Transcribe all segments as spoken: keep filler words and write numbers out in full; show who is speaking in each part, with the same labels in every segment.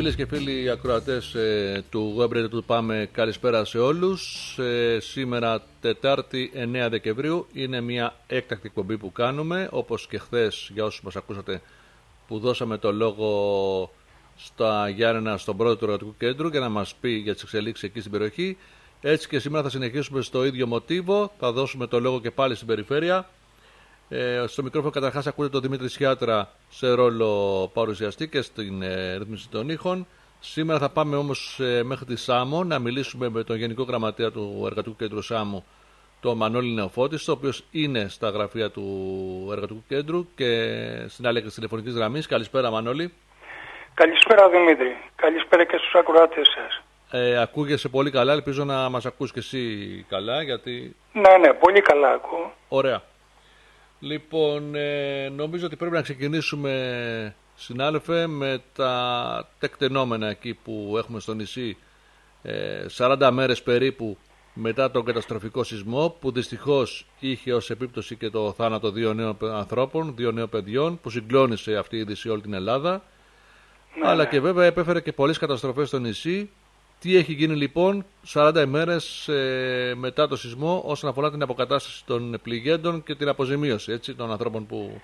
Speaker 1: Φίλες και φίλοι ακροατές ε, του Web Radio του Πάμε, καλησπέρα σε όλους. Ε, σήμερα Τετάρτη εννέα Δεκεμβρίου είναι μια έκτακτη εκπομπή που κάνουμε, όπως και χθες για όσους μας ακούσατε που δώσαμε το λόγο στα Γιάννενα, στον πρόεδρο του Εργατικού Κέντρου, για να μας πει για τις εξελίξεις εκεί στην περιοχή. Έτσι και σήμερα θα συνεχίσουμε στο ίδιο μοτίβο, θα δώσουμε το λόγο και πάλι στην περιφέρεια. Ε, στο μικρόφωνο καταρχάς ακούτε τον Δημήτρη Σιάτρα σε ρόλο παρουσιαστή και στην ε, ρύθμιση των ήχων. Σήμερα θα πάμε όμως ε, μέχρι τη Σάμο να μιλήσουμε με τον Γενικό Γραμματέα του Εργατικού Κέντρου Σάμου, τον Μανώλη Νεοφώτιστο, ο οποίος είναι στα γραφεία του Εργατικού Κέντρου και στην άλλη άκρη της τηλεφωνικής γραμμής. Καλησπέρα, Μανώλη.
Speaker 2: Καλησπέρα, Δημήτρη. Καλησπέρα και στους ακροατές σας.
Speaker 1: Ε, ακούγεσαι πολύ καλά, ελπίζω να μας ακούς και εσύ καλά, γιατί...
Speaker 2: Ναι, ναι, πολύ καλά ακούω.
Speaker 1: Ωραία. Λοιπόν, ε, νομίζω ότι πρέπει να ξεκινήσουμε, συνάδελφε, με τα τεκτενόμενα εκεί που έχουμε στο νησί, ε, σαράντα μέρες περίπου μετά τον καταστροφικό σεισμό, που δυστυχώς είχε ως επίπτωση και το θάνατο δύο νέων ανθρώπων, δύο νέων παιδιών, που συγκλώνησε αυτή η είδηση όλη την Ελλάδα, ναι, αλλά ναι. και βέβαια επέφερε και πολλές καταστροφές στο νησί. Τι έχει γίνει λοιπόν σαράντα ημέρες ε, μετά το σεισμό όσον αφορά την αποκατάσταση των πληγέντων και την αποζημίωση, έτσι, των ανθρώπων που...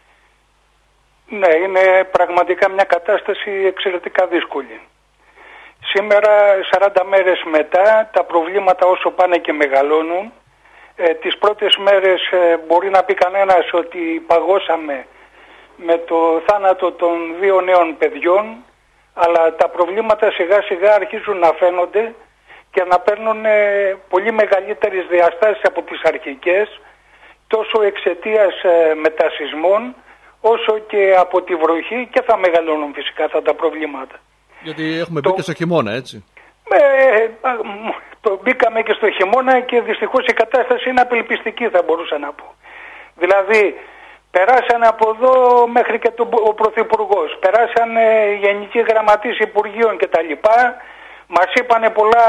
Speaker 2: Ναι, είναι πραγματικά μια κατάσταση εξαιρετικά δύσκολη. Σήμερα, σαράντα μέρες μετά, τα προβλήματα όσο πάνε και μεγαλώνουν. Ε, τις πρώτες μέρες ε, μπορεί να πει κανένας ότι παγώσαμε με το θάνατο των δύο νέων παιδιών, αλλά τα προβλήματα σιγά σιγά αρχίζουν να φαίνονται και να παίρνουν ε, πολύ μεγαλύτερες διαστάσεις από τις αρχικές, τόσο εξαιτίας ε, μετασυσμών όσο και από τη βροχή, και θα μεγαλώνουν φυσικά αυτά τα προβλήματα.
Speaker 1: Γιατί έχουμε το... μπει και στο χειμώνα, έτσι.
Speaker 2: Ε, το μπήκαμε και στο χειμώνα και δυστυχώς η κατάσταση είναι απελπιστική, θα μπορούσα να πω. Δηλαδή... Περάσανε από εδώ μέχρι και το, ο Πρωθυπουργός, περάσανε γενικοί γραμματείς Υπουργείων κτλ. Μας είπανε πολλά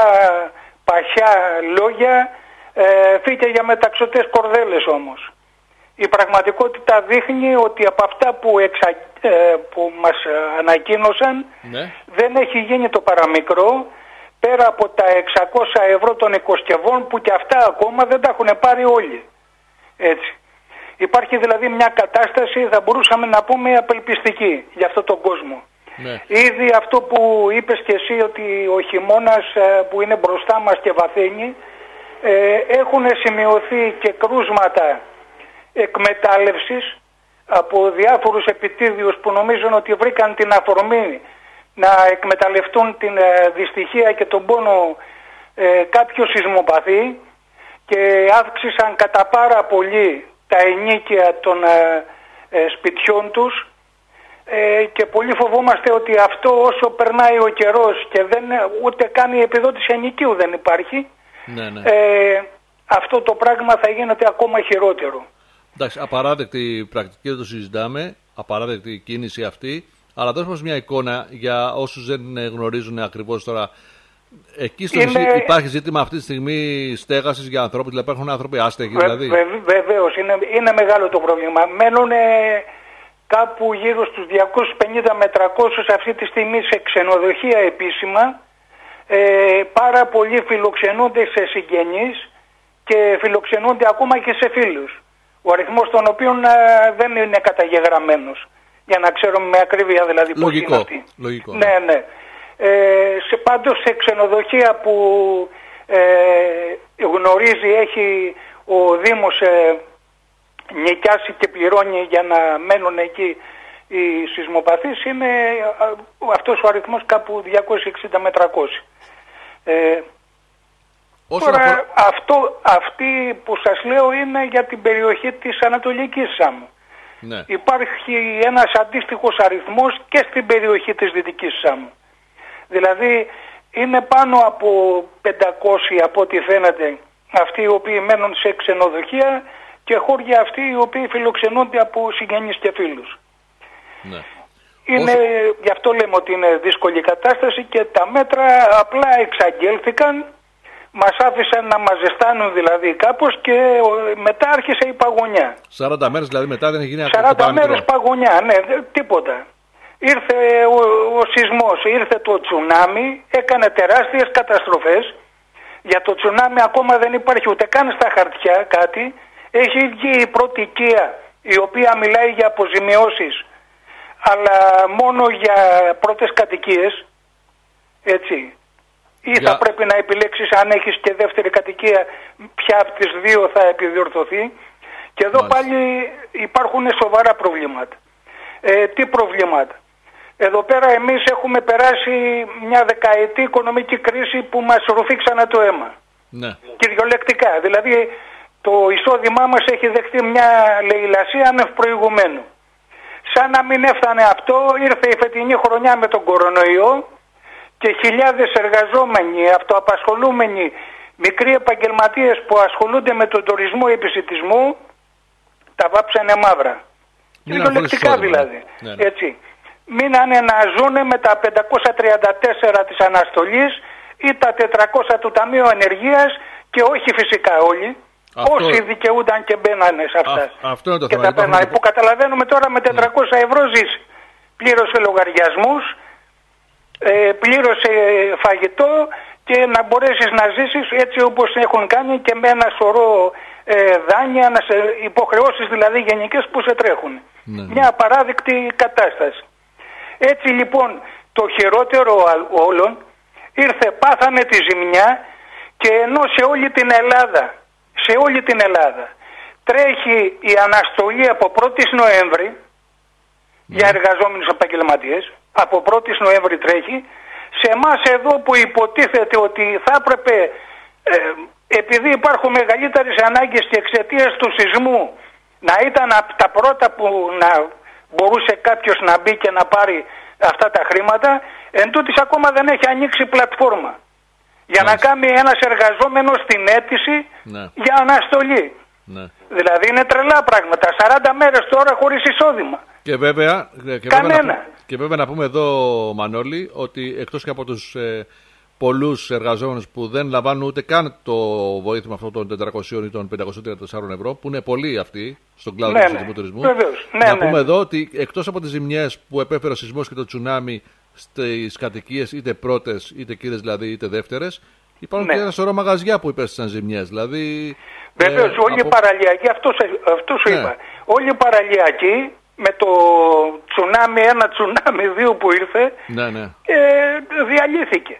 Speaker 2: παχιά λόγια, ε, φύγε για μεταξωτές κορδέλες όμως. Η πραγματικότητα δείχνει ότι από αυτά που, εξα, ε, που μας ανακοίνωσαν, ναι, δεν έχει γίνει το παραμικρό, πέρα από τα εξακόσια ευρώ των οικοσκευών που και αυτά ακόμα δεν τα έχουν πάρει όλοι. Έτσι. Υπάρχει δηλαδή μια κατάσταση, θα μπορούσαμε να πούμε, απελπιστική για αυτόν τον κόσμο. Ναι. Ήδη αυτό που είπες και εσύ, ότι ο χειμώνας που είναι μπροστά μας και βαθαίνει, ε, έχουν σημειωθεί και κρούσματα εκμετάλλευσης από διάφορους επιτίδιους που νομίζουν ότι βρήκαν την αφορμή να εκμεταλλευτούν την ε, δυστυχία και τον πόνο ε, κάποιου σεισμοπαθή, και αύξησαν κατά πάρα πολύ τα ενίκια των ε, ε, σπιτιών τους, ε, και πολύ φοβόμαστε ότι αυτό όσο περνάει ο καιρός και δεν, ούτε καν η επιδότηση ενοικίου δεν υπάρχει, ναι, ναι. Ε, αυτό το πράγμα θα γίνεται ακόμα χειρότερο.
Speaker 1: Εντάξει, απαράδεκτη πρακτική, δεν το συζητάμε, απαράδεκτη κίνηση αυτή, αλλά δώσ' μας μια εικόνα για όσους δεν γνωρίζουν ακριβώς τώρα. Εκεί στο είναι... νησί υπάρχει ζήτημα αυτή τη στιγμή στέγασης για ανθρώπους, δηλαδή υπάρχουν άνθρωποι άστεγοι, δηλαδή.
Speaker 2: Βε, βε, Βεβαίως, είναι, είναι μεγάλο το πρόβλημα. Μένουν κάπου γύρω στους διακόσιους πενήντα με τριακόσιους αυτή τη στιγμή σε ξενοδοχεία επίσημα. Ε, πάρα πολλοί φιλοξενούνται σε συγγενείς και φιλοξενούνται ακόμα και σε φίλους, ο αριθμός των οποίων α, δεν είναι καταγεγραμμένος, για να ξέρουμε με ακρίβεια δηλαδή πώς είναι αυτοί.
Speaker 1: Λογικό.
Speaker 2: Ναι, ναι. Ε, σε, πάντως σε ξενοδοχεία που ε, γνωρίζει, έχει ο Δήμος ε, νοικιάσει και πληρώνει για να μένουν εκεί οι σεισμοπαθείς, είναι ε, αυτός ο αριθμός κάπου διακόσιοι εξήντα με τριακόσιοι. Ε, τώρα αφορά... αυτό, αυτή που σας λέω είναι για την περιοχή της Ανατολικής Σάμου. Ναι. Υπάρχει ένας αντίστοιχος αριθμός και στην περιοχή της Δυτικής Σάμου. Δηλαδή είναι πάνω από πεντακόσιοι από ό,τι φαίνεται αυτοί οι οποίοι μένουν σε ξενοδοχεία, και χώρια αυτοί οι οποίοι φιλοξενούνται από συγγενείς και φίλους. Ναι. Είναι, Όσο... Γι' αυτό λέμε ότι είναι δύσκολη η κατάσταση, και τα μέτρα απλά εξαγγέλθηκαν, μας άφησαν να μας ζεστάνουν δηλαδή κάπως, και μετά άρχισε η παγωνιά.
Speaker 1: σαράντα μέρες δηλαδή μετά δεν έχει γίνει
Speaker 2: σαράντα μέρες παγωνιά, ναι, τίποτα. ήρθε ο, ο σεισμός, ήρθε το τσουνάμι, έκανε τεράστιες καταστροφές. Για το τσουνάμι ακόμα δεν υπάρχει ούτε καν στα χαρτιά κάτι. Έχει βγει η πρώτη οικία η οποία μιλάει για αποζημιώσεις, αλλά μόνο για πρώτες κατοικίες, έτσι. Ή για... θα πρέπει να επιλέξεις αν έχεις και δεύτερη κατοικία, ποια από τις δύο θα επιδιορθωθεί. Και εδώ Μάλιστα. πάλι υπάρχουν σοβαρά προβλήματα. Ε, τι προβλήματα? Εδώ πέρα εμείς έχουμε περάσει μια δεκαετή οικονομική κρίση που μας ρουφήξανε το αίμα. Ναι. Κυριολεκτικά. Δηλαδή το εισόδημά μας έχει δεχτεί μια λαιλασία ανευπροηγουμένου. Σαν να μην έφτανε αυτό, ήρθε η φετινή χρονιά με τον κορονοϊό και χιλιάδες εργαζόμενοι, αυτοαπασχολούμενοι, μικροί επαγγελματίες που ασχολούνται με τον τουρισμό επισιτισμού, τα βάψανε μαύρα. Κυριολεκτικά δηλαδή. Ναι, ναι. Έτσι. Μείνανε να ζουνε με τα πεντακόσια τριάντα τέσσερα της αναστολής ή τα τετρακόσια του Ταμείου Ανεργίας, και όχι φυσικά όλοι. Αυτό... Όσοι δικαιούνταν και μπαίνανε σε αυτά. Α, αυτό είναι το και θέμα. Τα πένα, που καταλαβαίνουμε τώρα με τετρακόσια ευρώ ζεις. Πλήρωσε λογαριασμούς, ε, πλήρωσε φαγητό και να μπορέσεις να ζήσεις έτσι όπως έχουν κάνει και με ένα σωρό ε, δάνεια, να σε υποχρεώσεις δηλαδή γενικές που σε τρέχουν. Ναι. Μια απαράδεκτη κατάσταση. Έτσι λοιπόν το χειρότερο όλων ήρθε, πάθανε τη ζημιά, και ενώ σε όλη την Ελλάδα, σε όλη την Ελλάδα τρέχει η αναστολή από πρώτη Νοέμβρη ναι. για εργαζόμενους επαγγελματίες, από πρώτη Νοέμβρη τρέχει, σε εμάς εδώ που υποτίθεται ότι θα έπρεπε, ε, επειδή υπάρχουν μεγαλύτερες ανάγκες και εξαιτίας του σεισμού, να ήταν από τα πρώτα που να μπορούσε κάποιος να μπει και να πάρει αυτά τα χρήματα, εν τούτης ακόμα δεν έχει ανοίξει πλατφόρμα για Μάλιστα. να κάνει ένας εργαζόμενος την αίτηση ναι. για αναστολή. Ναι. Δηλαδή είναι τρελά πράγματα. σαράντα μέρες τώρα χωρίς εισόδημα. Και βέβαια,
Speaker 1: και βέβαια, να, και βέβαια να πούμε εδώ, Μανώλη, ότι εκτός και από τους ε, πολλούς εργαζόμενους που δεν λαμβάνουν ούτε καν το βοήθημα αυτό των τετρακοσίων ή των πεντακοσίων τριάντα τεσσάρων ευρώ, που είναι πολλοί αυτοί στον κλάδο ναι, του ναι. τουρισμού, βεβαίως, ναι, να ναι, πούμε ναι. εδώ ότι εκτός από τις ζημιές που επέφερε ο σεισμός και το τσουνάμι στις κατοικίες, είτε πρώτες, είτε κύριες δηλαδή, είτε δεύτερες, υπάρχουν ναι. και ένα σωρό μαγαζιά που υπέστησαν ζημιές. Δηλαδή,
Speaker 2: βεβαίως, ε, όλοι από... οι παραλιακοί, αυτό, αυτό σου ναι. είπα, όλοι οι παραλιακοί με το τσουνάμι ένα, τσουνάμι δύο που ήρθε,
Speaker 1: ναι, ναι.
Speaker 2: Ε, διαλύθηκε.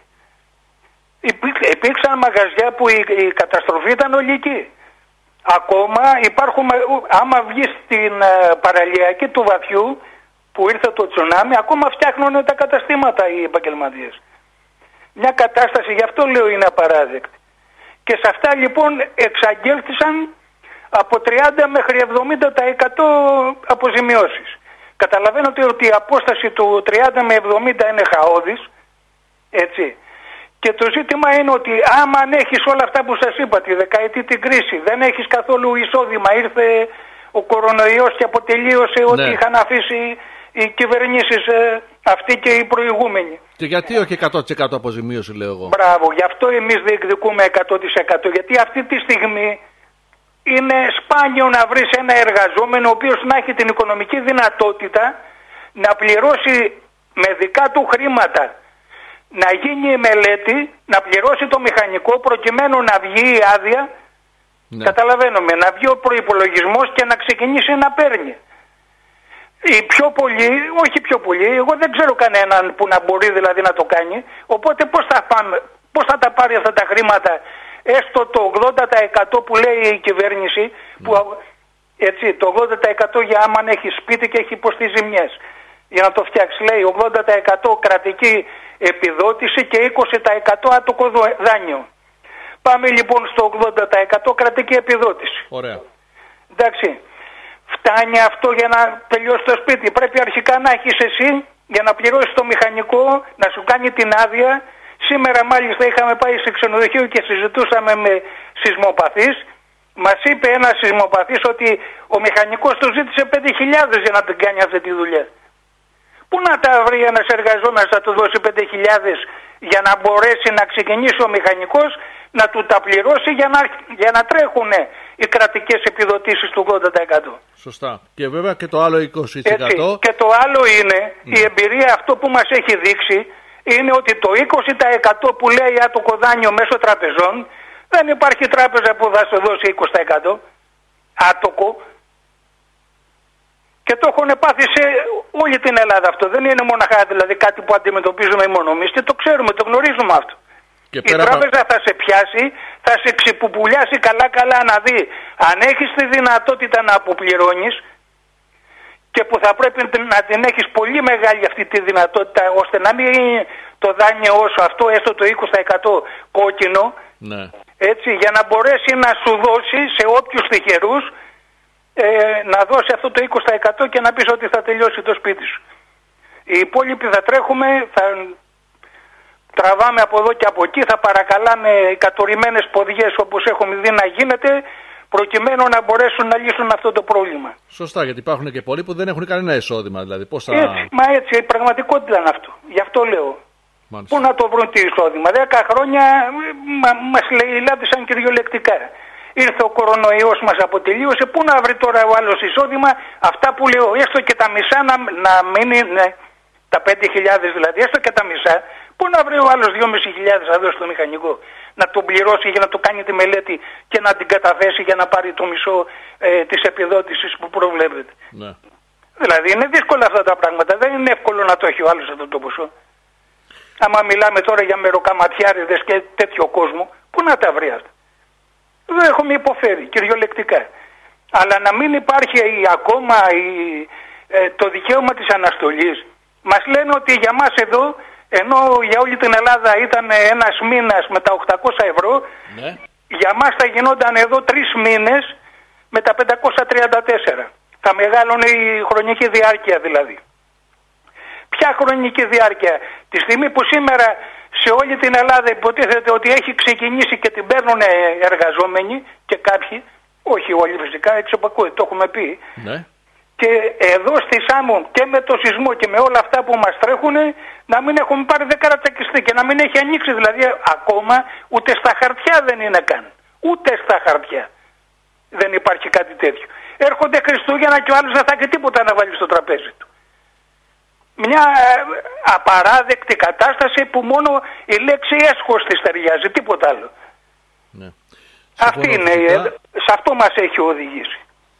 Speaker 2: Υπήρξαν μαγαζιά που η, η καταστροφή ήταν ολική. Ακόμα υπάρχουν, άμα βγει στην uh, παραλιακή του βαθιού που ήρθε το τσουνάμι, ακόμα φτιάχνουν τα καταστήματα οι επαγγελματίες. Μια κατάσταση, γι' αυτό λέω, είναι απαράδεκτη. Και σε αυτά λοιπόν εξαγγέλθησαν από τριάντα μέχρι εβδομήντα τοις εκατό αποζημιώσεις. Καταλαβαίνετε ότι η απόσταση του τριάντα με εβδομήντα είναι χαόδης, έτσι. Και το ζήτημα είναι ότι άμα αν έχεις όλα αυτά που σας είπα, τη δεκαετή την κρίση, δεν έχεις καθόλου εισόδημα, ήρθε ο κορονοϊός και αποτελείωσε ναι. ό,τι είχαν αφήσει οι κυβερνήσεις ε, αυτοί και οι προηγούμενοι.
Speaker 1: Και γιατί όχι εκατό τοις εκατό αποζημίωση, λέω εγώ.
Speaker 2: Μπράβο, γι' αυτό εμείς διεκδικούμε εκατό τοις εκατό, γιατί αυτή τη στιγμή είναι σπάνιο να βρεις ένα εργαζόμενο ο οποίος να έχει την οικονομική δυνατότητα να πληρώσει με δικά του χρήματα, να γίνει η μελέτη, να πληρώσει το μηχανικό προκειμένου να βγει η άδεια, ναι. καταλαβαίνουμε, να βγει ο προϋπολογισμός και να ξεκινήσει να παίρνει. Οι πιο πολλοί, όχι πιο πολλοί, εγώ δεν ξέρω κανέναν που να μπορεί δηλαδή να το κάνει, οπότε πώς θα, πάμε, πώς θα τα πάρει αυτά τα χρήματα, έστω το ογδόντα τοις εκατό που λέει η κυβέρνηση, ναι. που, έτσι, το ογδόντα τοις εκατό για άμα έχει σπίτι και έχει υποστεί ζημιές. Για να το φτιάξει, λέει ογδόντα τοις εκατό κρατική επιδότηση και είκοσι τοις εκατό άτοκο δάνειο. Πάμε λοιπόν στο ογδόντα τοις εκατό κρατική επιδότηση.
Speaker 1: Ωραία.
Speaker 2: Εντάξει. Φτάνει αυτό για να τελειώσει το σπίτι. Πρέπει αρχικά να έχεις εσύ για να πληρώσεις το μηχανικό, να σου κάνει την άδεια. Σήμερα μάλιστα είχαμε πάει σε ξενοδοχείο και συζητούσαμε με σεισμοπαθείς. Μας είπε ένας σεισμοπαθής ότι ο μηχανικός του ζήτησε πέντε χιλιάδες για να την κάνει αυτή τη δουλειά. Πού να τα βρει ένας εργαζόμενος, θα του δώσει πέντε χιλιάδες για να μπορέσει να ξεκινήσει ο μηχανικός, να του τα πληρώσει για να, για να τρέχουν οι κρατικές επιδοτήσεις του ογδόντα τοις εκατό.
Speaker 1: Σωστά. Και βέβαια και το άλλο είκοσι τοις εκατό.
Speaker 2: Έτσι. Και το άλλο είναι, mm. η εμπειρία αυτό που μας έχει δείξει, είναι ότι το είκοσι τοις εκατό που λέει άτοκο δάνειο μέσω τραπεζών, δεν υπάρχει τράπεζα που θα σου δώσει είκοσι τοις εκατό άτοκο. Και το έχουν πάθει σε όλη την Ελλάδα αυτό. Δεν είναι μοναχά δηλαδή κάτι που αντιμετωπίζουμε μόνο εμείς και το ξέρουμε, το γνωρίζουμε αυτό. Και η τράπεζα θα σε πιάσει, θα σε ξυπουπουλιάσει καλά καλά να δει αν έχεις τη δυνατότητα να αποπληρώνεις και που θα πρέπει να την έχεις πολύ μεγάλη αυτή τη δυνατότητα ώστε να μην είναι το δάνειο όσο αυτό, έστω το είκοσι τοις εκατό κόκκινο, ναι. Έτσι, για να μπορέσει να σου δώσει σε όποιους τυχερούς ε, να δώσει αυτό το είκοσι τοις εκατό και να πεις ότι θα τελειώσει το σπίτι σου. Οι υπόλοιποι θα τρέχουμε, θα τραβάμε από εδώ και από εκεί, θα παρακαλάμε κατορριμμένες ποδιές όπως έχουμε δει να γίνεται, προκειμένου να μπορέσουν να λύσουν αυτό το πρόβλημα.
Speaker 1: Σωστά, γιατί υπάρχουν και πολλοί που δεν έχουν κανένα εισόδημα. Δηλαδή, πώς θα...
Speaker 2: Έτσι, μα έτσι, η πραγματικότητα είναι αυτό. Γι' αυτό λέω.
Speaker 1: Μάλιστα.
Speaker 2: Πού να το βρουν τι εισόδημα. Δέκα χρόνια μα, μας λάδισαν κυριολεκτικά. Ήρθε ο κορονοϊός, μας αποτελείωσε. Πού να βρει τώρα ο άλλος εισόδημα, αυτά που λέω, έστω και τα μισά να, να μείνει, ναι, τα πέντε χιλιάδες δηλαδή, έστω και τα μισά. Πού να βρει ο άλλος δυόμισι χιλιάδες να δώσει στο μηχανικό, να τον πληρώσει για να το κάνει τη μελέτη και να την καταθέσει για να πάρει το μισό ε, της επιδότησης που προβλέπεται.
Speaker 1: Ναι.
Speaker 2: Δηλαδή είναι δύσκολα αυτά τα πράγματα, δεν είναι εύκολο να το έχει ο άλλος αυτό το ποσό. Άμα μιλάμε τώρα για μεροκαματιάριδες και τέτοιο κόσμο, πού να τα βρει αυτά. Δεν έχουμε υποφέρει κυριολεκτικά. Αλλά να μην υπάρχει η, ακόμα η, ε, το δικαίωμα της αναστολής. Μας λένε ότι για μας εδώ, ενώ για όλη την Ελλάδα ήταν ένας μήνας με τα οκτακόσια ευρώ, ναι. Για μας θα γινόταν εδώ τρεις μήνες με τα πεντακόσια τριάντα τέσσερα. Θα μεγάλωνε η χρονική διάρκεια δηλαδή. Ποια χρονική διάρκεια? Τη στιγμή που σήμερα σε όλη την Ελλάδα υποτίθεται ότι έχει ξεκινήσει και την παίρνουν εργαζόμενοι και κάποιοι, όχι όλοι φυσικά, εξωπακούει, το έχουμε πει. Ναι. Και εδώ στη Σάμο και με το σεισμό και με όλα αυτά που μας τρέχουν να μην έχουμε πάρει δέκα τσακιστή και να μην έχει ανοίξει δηλαδή ακόμα ούτε στα χαρτιά δεν είναι καν. Ούτε στα χαρτιά δεν υπάρχει κάτι τέτοιο. Έρχονται Χριστούγεννα και ο άλλος δεν θα έχει τίποτα να βάλει στο τραπέζι του. Μια απαράδεκτη κατάσταση που μόνο η λέξη έσχος της ταιριάζει, τίποτα άλλο. Ναι. Αυτή είναι, σε αυτό μας έχει οδηγήσει.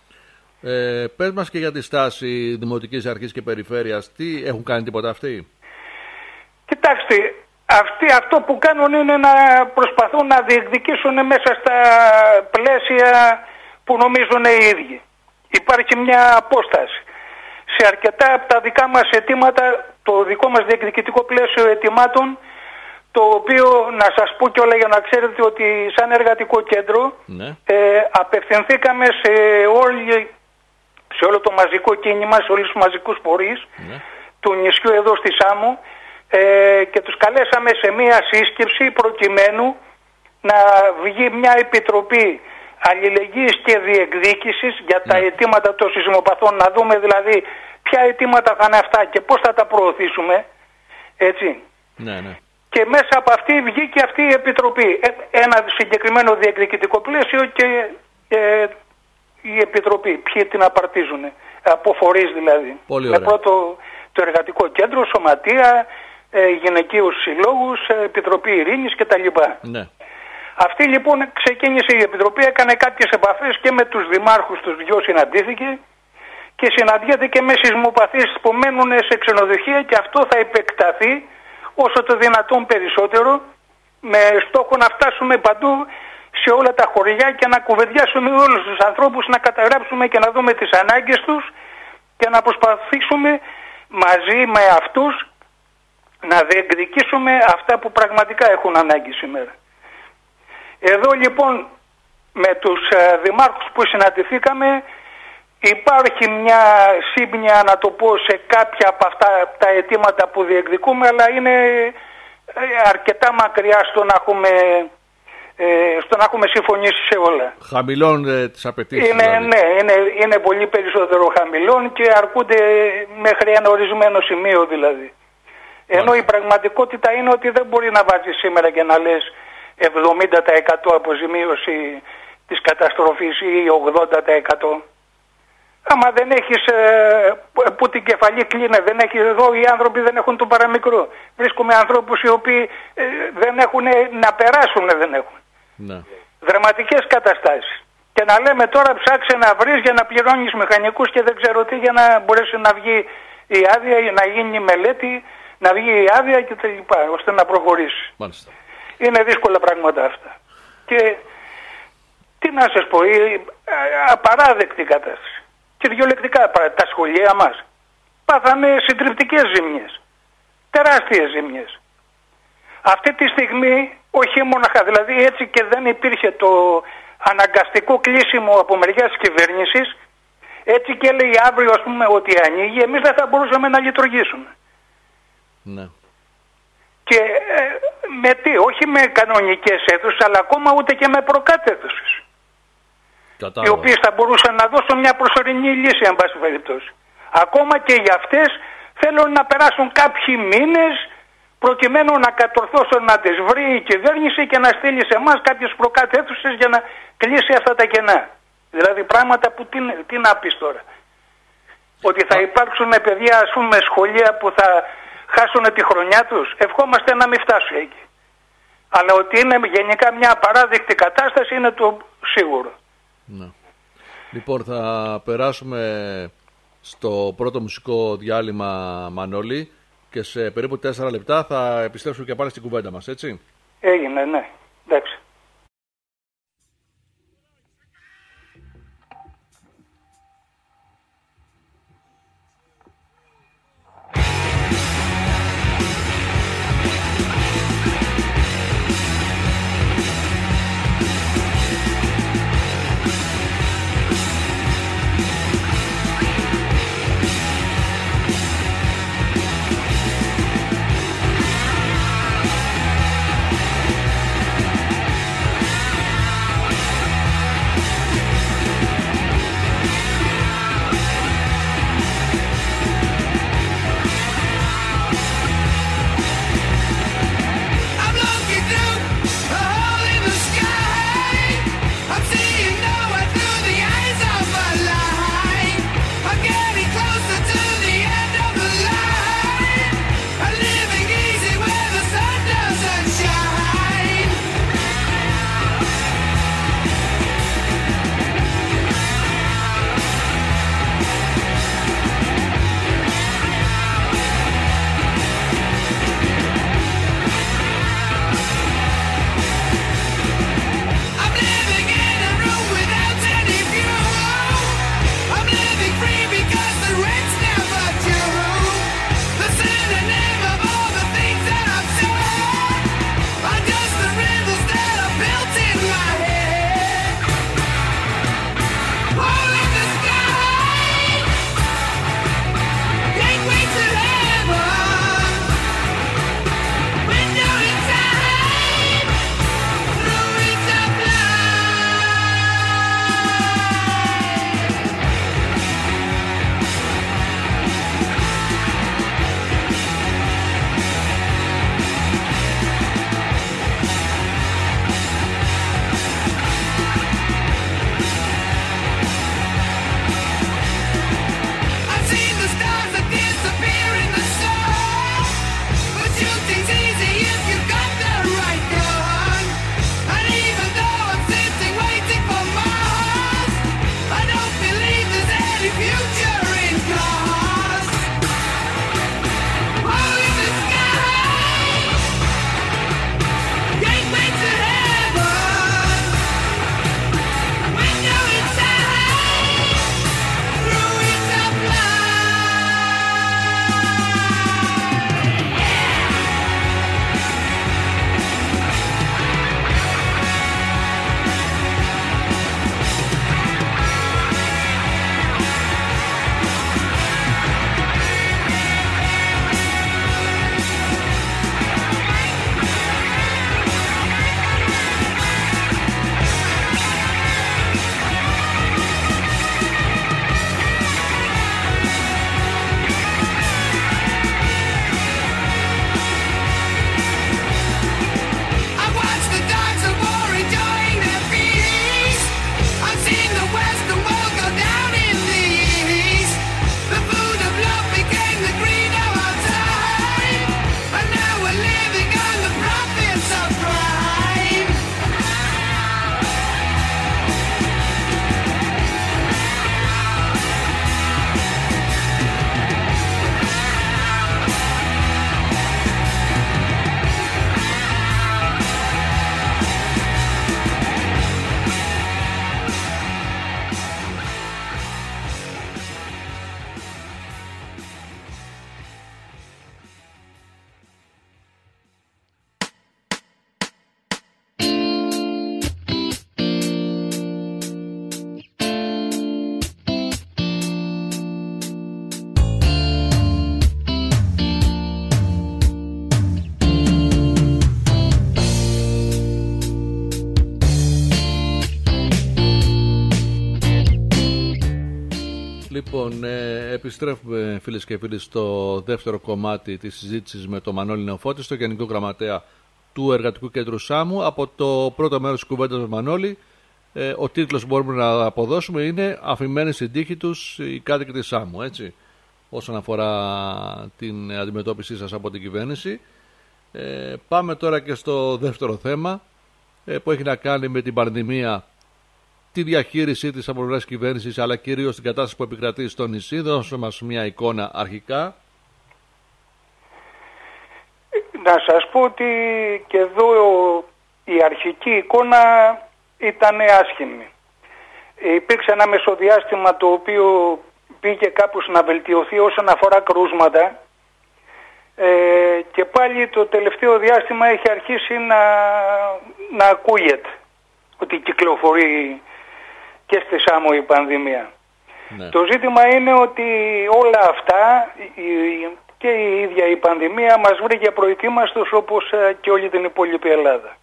Speaker 1: Ε, πες μας και για τη στάση Δημοτικής Αρχής και Περιφέρειας, τι έχουν κάνει τίποτα αυτοί?
Speaker 2: Κοιτάξτε, αυτοί αυτό που κάνουν είναι να προσπαθούν να διεκδικήσουν μέσα στα πλαίσια που νομίζουν οι ίδιοι. Υπάρχει μια απόσταση. Σε αρκετά από τα δικά μας αιτήματα, το δικό μας διεκδικητικό πλαίσιο αιτημάτων, το οποίο να σας πω κιόλα για να ξέρετε ότι σαν εργατικό κέντρο ναι. ε, απευθυνθήκαμε σε, όλη, σε όλο το μαζικό κίνημα, σε όλους τους μαζικούς φορείς ναι. του νησιού εδώ στη Σάμο ε, και τους καλέσαμε σε μία σύσκεψη προκειμένου να βγει μια επιτροπή αλληλεγγύης και διεκδίκησης για τα ναι. αιτήματα των σεισμοπαθών, να δούμε δηλαδή ποια αιτήματα θα είναι αυτά και πώς θα τα προωθήσουμε, έτσι. Ναι, ναι. Και μέσα από αυτή βγήκε αυτή η επιτροπή. Ένα συγκεκριμένο διεκδικητικό πλαίσιο και ε, η επιτροπή, ποιοι την απαρτίζουν, από φορείς δηλαδή.
Speaker 1: Πολύ
Speaker 2: με πρώτο το εργατικό κέντρο, σωματεία, ε, γυναικείους συλλόγους, επιτροπή ειρήνης κτλ. Ναι. Αυτή λοιπόν ξεκίνησε η Επιτροπή, έκανε κάποιες επαφές και με τους δημάρχους, τους δυο συναντήθηκε και συναντιέται και με σεισμοπαθείς που μένουν σε ξενοδοχεία και αυτό θα επεκταθεί όσο το δυνατόν περισσότερο με στόχο να φτάσουμε παντού σε όλα τα χωριά και να κουβεντιάσουμε όλους τους ανθρώπους, να καταγράψουμε και να δούμε τις ανάγκες τους και να προσπαθήσουμε μαζί με αυτούς να διεκδικήσουμε αυτά που πραγματικά έχουν ανάγκη σήμερα. Εδώ λοιπόν με τους δημάρχους που συναντηθήκαμε υπάρχει μια σύμπνοια, να το πω, σε κάποια από αυτά τα αιτήματα που διεκδικούμε, αλλά είναι αρκετά μακριά στο να έχουμε, στο να έχουμε συμφωνήσει σε όλα.
Speaker 1: Χαμηλών ε, τις απαιτήσεις.
Speaker 2: Είναι,
Speaker 1: δηλαδή.
Speaker 2: Ναι, είναι, είναι πολύ περισσότερο χαμηλών και αρκούνται μέχρι ένα ορισμένο σημείο δηλαδή. Ενώ η πραγματικότητα είναι ότι δεν μπορεί να βάζεις σήμερα και να λες εβδομήντα τοις εκατό αποζημίωση της καταστροφής ή ογδόντα τοις εκατό. Άμα δεν έχεις ε, που την κεφαλή κλείνε, δεν έχεις εδώ, οι άνθρωποι δεν έχουν το παραμικρό. Βρίσκουμε ανθρώπους οι οποίοι ε, δεν έχουν να περάσουν, δεν έχουν.
Speaker 1: Ναι.
Speaker 2: Δραματικές καταστάσεις. Και να λέμε τώρα ψάξε να βρεις για να πληρώνεις μηχανικούς και δεν ξέρω τι για να μπορέσει να βγει η άδεια, να γίνει η μελέτη, να βγει η άδεια κτλ. Ώστε να προχωρήσει.
Speaker 1: Μάλιστα.
Speaker 2: Είναι δύσκολα πράγματα αυτά. Και τι να σας πω, η απαράδεκτη κατάσταση. Κυριολεκτικά τα σχολεία μας πάθανε συντριπτικές ζημιές. Τεράστιες ζημιές. Αυτή τη στιγμή όχι μοναχα, δηλαδή έτσι και δεν υπήρχε το αναγκαστικό κλείσιμο από μεριάς της κυβέρνησης, έτσι και λέει αύριο ας πούμε ότι ανοίγει, εμείς δεν θα μπορούσαμε να λειτουργήσουμε.
Speaker 1: Ναι.
Speaker 2: Και ε, με τι, όχι με κανονικές αίθουσες, αλλά ακόμα ούτε και με προκάταίθουσες. Οι οποίες θα μπορούσαν να δώσουν μια προσωρινή λύση, εν πάση περιπτώσει. Ακόμα και για αυτές θέλουν να περάσουν κάποιοι μήνες προκειμένου να κατορθώσουν να τις βρει η κυβέρνηση και να στείλει σε εμάς κάποιες προκάταίθουσες για να κλείσει αυτά τα κενά. Δηλαδή πράγματα που τι, τι να πεις τώρα. Ότι θα υπάρξουν παιδιά, ας πούμε, σχολεία που θα χάσουν τη χρονιά τους. Ευχόμαστε να μην φτάσουν εκεί. Αλλά ότι είναι γενικά μια απαράδεκτη κατάσταση είναι το σίγουρο.
Speaker 1: Ναι. Λοιπόν, θα περάσουμε στο πρώτο μουσικό διάλειμμα, Μανώλη, και σε περίπου τέσσερα λεπτά θα επιστρέψουμε και πάλι στην κουβέντα μας, έτσι.
Speaker 2: Έγινε, ναι. Εντάξει.
Speaker 1: Λοιπόν, ε, επιστρέφουμε φίλες και φίλοι στο δεύτερο κομμάτι της συζήτησης με τον Μανώλη Νεοφώτη, στο Γενικό Γραμματέα του Εργατικού Κέντρου Σάμου. Από το πρώτο μέρος της κουβέντας με Μανώλη, ε, ο τίτλος που μπορούμε να αποδώσουμε είναι «Αφημένοι στην τύχη τους οι κάτοικοι της Σάμου», έτσι, όσον αφορά την αντιμετώπιση σας από την κυβέρνηση. Ε, πάμε τώρα και στο δεύτερο θέμα, ε, που έχει να κάνει με την πανδημία, τη διαχείρισή της από πλευράς κυβέρνησης, αλλά κυρίως την κατάσταση που επικρατεί στο νησί. Δώσε μας μια εικόνα αρχικά.
Speaker 2: Να σας πω ότι και εδώ η αρχική εικόνα ήταν άσχημη. Υπήρξε ένα μεσοδιάστημα το οποίο πήγε κάπως να βελτιωθεί όσον αφορά κρούσματα, ε, και πάλι το τελευταίο διάστημα έχει αρχίσει να, να ακούγεται ότι κυκλοφορεί και στη Σάμο η πανδημία. Ναι. Το ζήτημα είναι ότι όλα αυτά και η ίδια η πανδημία μας βρήκε προετοίμαστος όπως και όλη την υπόλοιπη Ελλάδα.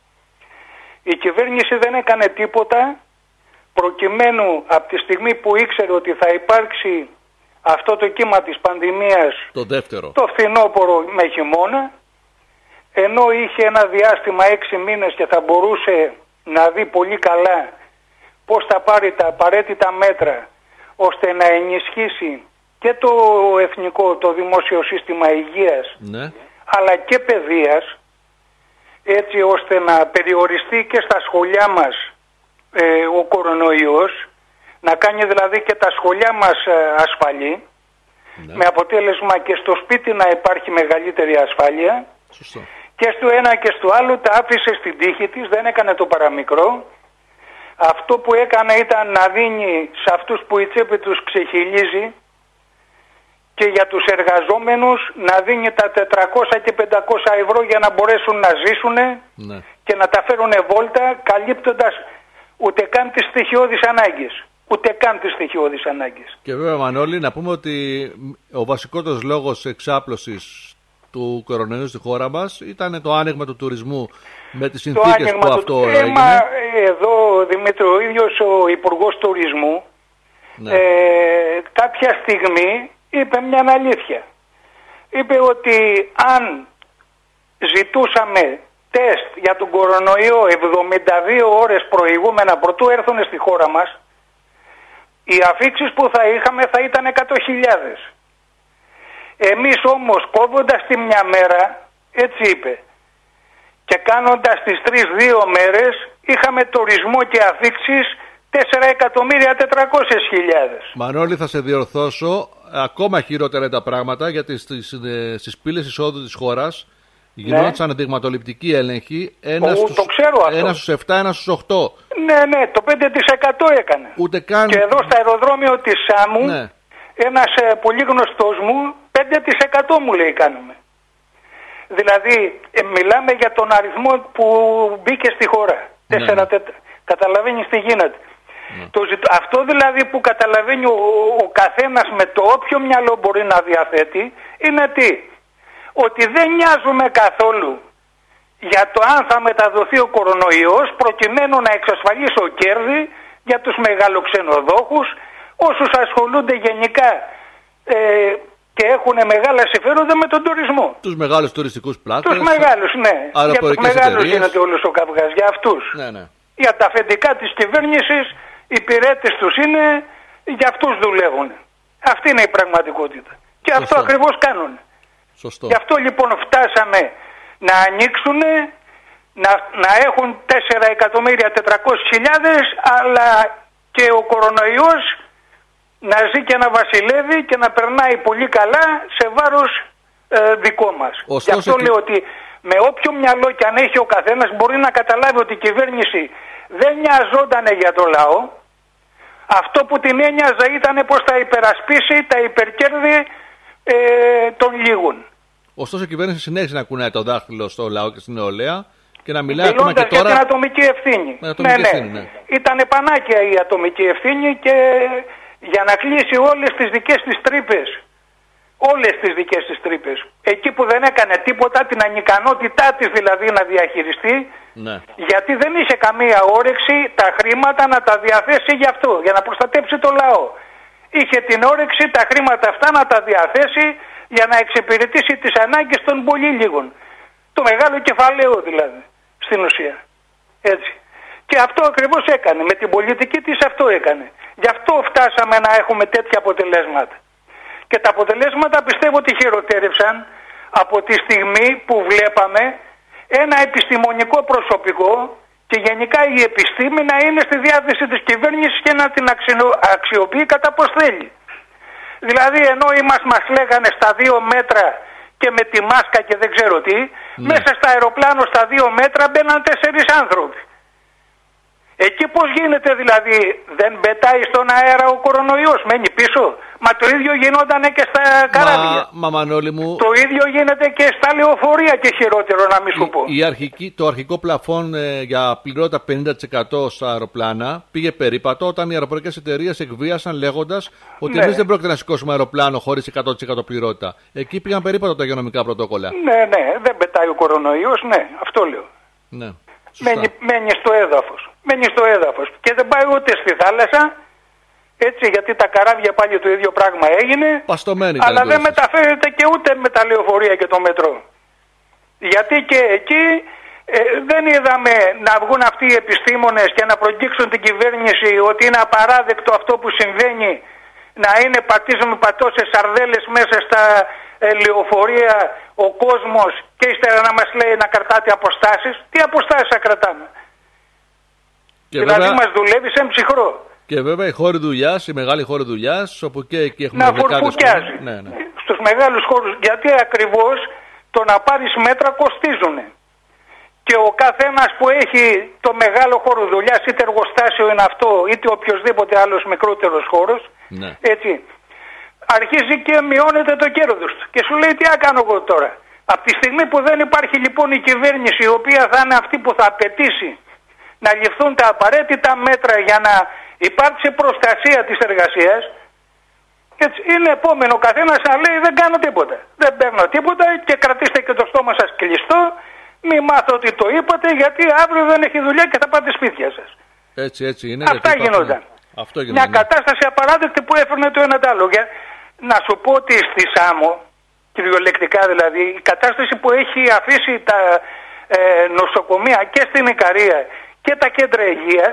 Speaker 2: Η κυβέρνηση δεν έκανε τίποτα προκειμένου από τη στιγμή που ήξερε ότι θα υπάρξει αυτό το κύμα της πανδημίας
Speaker 1: το δεύτερο,
Speaker 2: το φθινόπωρο με χειμώνα, ενώ είχε ένα διάστημα έξι μήνες και θα μπορούσε να δει πολύ καλά πώς θα πάρει τα απαραίτητα μέτρα ώστε να ενισχύσει και το εθνικό, το δημόσιο σύστημα υγείας,
Speaker 1: ναι,
Speaker 2: αλλά και παιδείας, έτσι ώστε να περιοριστεί και στα σχολιά μας ε, ο κορονοϊός, να κάνει δηλαδή και τα σχολιά μας ε, ασφαλή, ναι, με αποτέλεσμα και στο σπίτι να υπάρχει μεγαλύτερη ασφάλεια.
Speaker 1: Σωστό. Και
Speaker 2: στο ένα και στο άλλο τα άφησε στην τύχη της, δεν έκανε το παραμικρό. Αυτό που έκανε ήταν να δίνει σε αυτούς που η τσέπη τους ξεχυλίζει και για τους εργαζόμενους να δίνει τα τετρακόσια και πεντακόσια ευρώ για να μπορέσουν να ζήσουν, ναι, και να τα φέρουν βόλτα, καλύπτοντας ούτε καν τις στοιχειώδεις ανάγκες. Ούτε καν τις στοιχειώδεις ανάγκες.
Speaker 1: Και βέβαια, Μανώλη, να πούμε ότι ο βασικότερος λόγος εξάπλωσης του κορονοϊού στη χώρα μας ήταν το άνοιγμα του τουρισμού με τις συνθήκες που αυτό του... έγινε.
Speaker 2: Έμα, εδώ, Δημήτρη, ο ίδιος ο Υπουργός Τουρισμού, ναι, ε, κάποια στιγμή είπε μια αλήθεια. Είπε ότι αν ζητούσαμε τεστ για τον κορονοϊό εβδομήντα δύο ώρες προηγούμενα προτού έρθουν στη χώρα μας, οι αφίξεις που θα είχαμε θα ήταν εκατό χιλιάδες. Εμείς όμως κόβοντας τη μια μέρα, έτσι είπε, και κάνοντας τις τρεις δύο μέρες, είχαμε τουρισμό και αφίξεις τέσσερα εκατομμύρια τετρακόσιες χιλιάδες.
Speaker 1: Μανώλη, θα σε διορθώσω, ακόμα χειρότερα είναι τα πράγματα, γιατί στις, στις πύλες εισόδου της χώρας γινόταν, ναι, δειγματοληπτική έλεγχη, ένα στους, ένα στους επτά, ένα στους οκτώ.
Speaker 2: Ναι, ναι, το πέντε τοις εκατό έκανε.
Speaker 1: Ούτε καν...
Speaker 2: Και εδώ στο αεροδρόμιο της Σάμου, ναι, ένας ε, πολύ γνωστός μου, πέντε τοις εκατό μου λέει κάνουμε. Δηλαδή, ε, μιλάμε για τον αριθμό που μπήκε στη χώρα. Ναι. Τέσσερα, τε, καταλαβαίνεις τι γίνεται. Ναι. Το, αυτό δηλαδή που καταλαβαίνει ο, ο καθένας με το όποιο μυαλό μπορεί να διαθέτει, είναι τι? Ότι δεν νοιάζουμε καθόλου για το αν θα μεταδοθεί ο κορονοϊός, προκειμένου να εξασφαλίσω κέρδη για τους μεγαλοξενοδόχους, όσους ασχολούνται γενικά ε, και έχουν μεγάλα συμφέροντα με τον τουρισμό.
Speaker 1: Τους μεγάλους τουριστικούς πλάτες.
Speaker 2: Τους μεγάλους, ναι. Για τους μεγάλους γίνεται όλος ο καυγάς, για αυτούς.
Speaker 1: Ναι, ναι.
Speaker 2: Για τα αφεντικά της κυβέρνησης, οι υπηρέτες τους είναι, για αυτούς δουλεύουν. Αυτή είναι η πραγματικότητα. Και Σωστό. Αυτό ακριβώς κάνουν.
Speaker 1: Σωστό.
Speaker 2: Γι' αυτό λοιπόν φτάσαμε να ανοίξουν, να, να έχουν τέσσερα εκατομμύρια τετρακόσιες χιλιάδες, αλλά και ο κορονοϊός να ζει και να βασιλεύει και να περνάει πολύ καλά σε βάρος ε, δικό μας. Ωστόσο, Γι' αυτό και... λέω ότι με όποιο μυαλό και αν έχει ο καθένας μπορεί να καταλάβει ότι η κυβέρνηση δεν νοιαζόταν για το λαό. Αυτό που την ένοιαζε ήταν πως θα υπερασπίσει τα υπερκέρδη ε, των λίγων.
Speaker 1: Ωστόσο η κυβέρνηση συνέχισε να κουνάει το δάχτυλο στο λαό και στην νεολαία και να μιλάει ακόμα και τώρα...
Speaker 2: για την ατομική ευθύνη.
Speaker 1: Ατομική
Speaker 2: ναι,
Speaker 1: ευθύνη
Speaker 2: ναι.
Speaker 1: ναι.
Speaker 2: Ήταν πανάκια η ατομική ευθύνη και για να κλείσει όλες τις δικές της τρύπες. Όλες τις δικές της τρύπες. Εκεί που δεν έκανε τίποτα, την ανικανότητά της δηλαδή να διαχειριστεί,
Speaker 1: ναι.
Speaker 2: γιατί δεν είχε καμία όρεξη τα χρήματα να τα διαθέσει γι' αυτό, για να προστατέψει το λαό. είχε την όρεξη τα χρήματα αυτά να τα διαθέσει για να εξυπηρετήσει τις ανάγκες των πολύ λίγων. Το μεγάλο κεφαλαίο δηλαδή, στην ουσία. Έτσι. Και αυτό ακριβώς έκανε. Με την πολιτική της αυτό έκανε. Γι' αυτό φτάσαμε να έχουμε τέτοια αποτελέσματα. Και τα αποτελέσματα πιστεύω ότι χειροτέρευσαν από τη στιγμή που βλέπαμε ένα επιστημονικό προσωπικό και γενικά η επιστήμη να είναι στη διάθεση της κυβέρνησης και να την αξιοποιεί κατά πως θέλει. Δηλαδή ενώ μας, μας λέγανε στα δύο μέτρα και με τη μάσκα και δεν ξέρω τι, ναι. Μέσα στα αεροπλάνο στα δύο μέτρα μπαίναν τέσσερις άνθρωποι. Εκεί πώς γίνεται δηλαδή, δεν πετάει στον αέρα ο κορονοϊός, μένει πίσω. Μα το ίδιο γινόταν και στα καράβια.
Speaker 1: Μα, μα Μανώλη μου...
Speaker 2: Το ίδιο γίνεται και στα λεωφορεία και χειρότερο, να μην σου πω.
Speaker 1: Η, η αρχική, το αρχικό πλαφόν ε, για πληρότητα πενήντα τοις εκατό στα αεροπλάνα πήγε περίπατο όταν οι αεροπορικές εταιρείες εκβίασαν λέγοντας ότι ναι. Εμείς δεν πρόκειται να σηκώσουμε αεροπλάνο χωρίς εκατό τοις εκατό πληρότητα. Εκεί πήγαν περίπατο τα υγειονομικά πρωτόκολλα.
Speaker 2: Ναι, ναι, δεν πετάει ο κορονοϊός, ναι, αυτό λέω.
Speaker 1: Ναι.
Speaker 2: Μένει, μένει στο έδαφος. Μένει στο έδαφος. Και δεν πάει ούτε στη θάλασσα. Έτσι, γιατί τα καράβια πάλι το ίδιο πράγμα έγινε.
Speaker 1: Παστομένη,
Speaker 2: αλλά δεν μεταφέρεται και ούτε με τα λεωφορεία και το μετρό. Γιατί και εκεί ε, δεν είδαμε να βγουν αυτοί οι επιστήμονες και να προγγίξουν την κυβέρνηση ότι είναι απαράδεκτο αυτό που συμβαίνει, να είναι πατήσαμε πατώσες σαρδέλες μέσα στα ε, λεωφορεία ο κόσμος και ύστερα να μας λέει να κρατάτε αποστάσεις. Τι αποστάσεις θα κρατάμε? Και δηλαδή βέβαια... μας δουλεύει σε ψυχρό.
Speaker 1: Και βέβαια οι χώροι δουλειάς, οι μεγάλοι χώροι δουλειάς, όπου και εκεί έχουμε
Speaker 2: να φορφουκιάζει ναι, ναι. στους μεγάλους χώρους. Γιατί ακριβώς το να πάρεις μέτρα κοστίζουν. Και ο καθένας που έχει το μεγάλο χώρο δουλειάς, είτε εργοστάσιο είναι αυτό, είτε οποιοδήποτε άλλος μικρότερος χώρος, ναι. Έτσι, αρχίζει και μειώνεται το κέρδος του. Και σου λέει τι κάνω εγώ τώρα. Από τη στιγμή που δεν υπάρχει λοιπόν η κυβέρνηση, η οποία θα είναι αυτή που θα απαιτήσει να ληφθούν τα απαραίτητα μέτρα για να υπάρξει προστασία της εργασίας, έτσι, είναι επόμενο ο καθένας να λέει δεν κάνω τίποτα. Δεν παίρνω τίποτα και κρατήστε και το στόμα σας κλειστό, μη μάθω ότι το είπατε γιατί αύριο δεν έχει δουλειά και θα πάτε σπίτια σας.
Speaker 1: Έτσι, έτσι είναι.
Speaker 2: Αυτά γινόταν.
Speaker 1: Αυτό γινόταν.
Speaker 2: Μια κατάσταση απαράδεκτη που έφερνε το ένα τ' άλλο. Για να σου πω ότι στη Σάμο, κυριολεκτικά δηλαδή, η κατάσταση που έχει αφήσει τα ε, νοσοκομεία και στην Ικαρία και τα κέντρα υγείας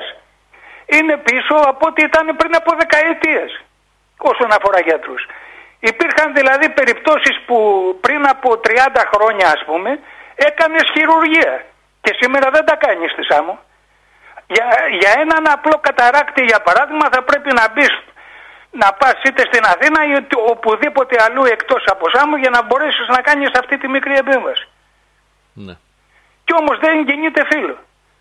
Speaker 2: είναι πίσω από ό,τι ήταν πριν από δεκαετίες όσον αφορά γιατρούς. Υπήρχαν δηλαδή περιπτώσεις που πριν από τριάντα χρόνια ας πούμε έκανες χειρουργία και σήμερα δεν τα κάνεις στη Σάμο. Για, για έναν απλό καταράκτη για παράδειγμα θα πρέπει να μπεις, να πας είτε στην Αθήνα ή οπουδήποτε αλλού εκτός από Σάμο για να μπορέσεις να κάνεις αυτή τη μικρή επέμβαση. Ναι. Κι όμως δεν κινείται φίλο.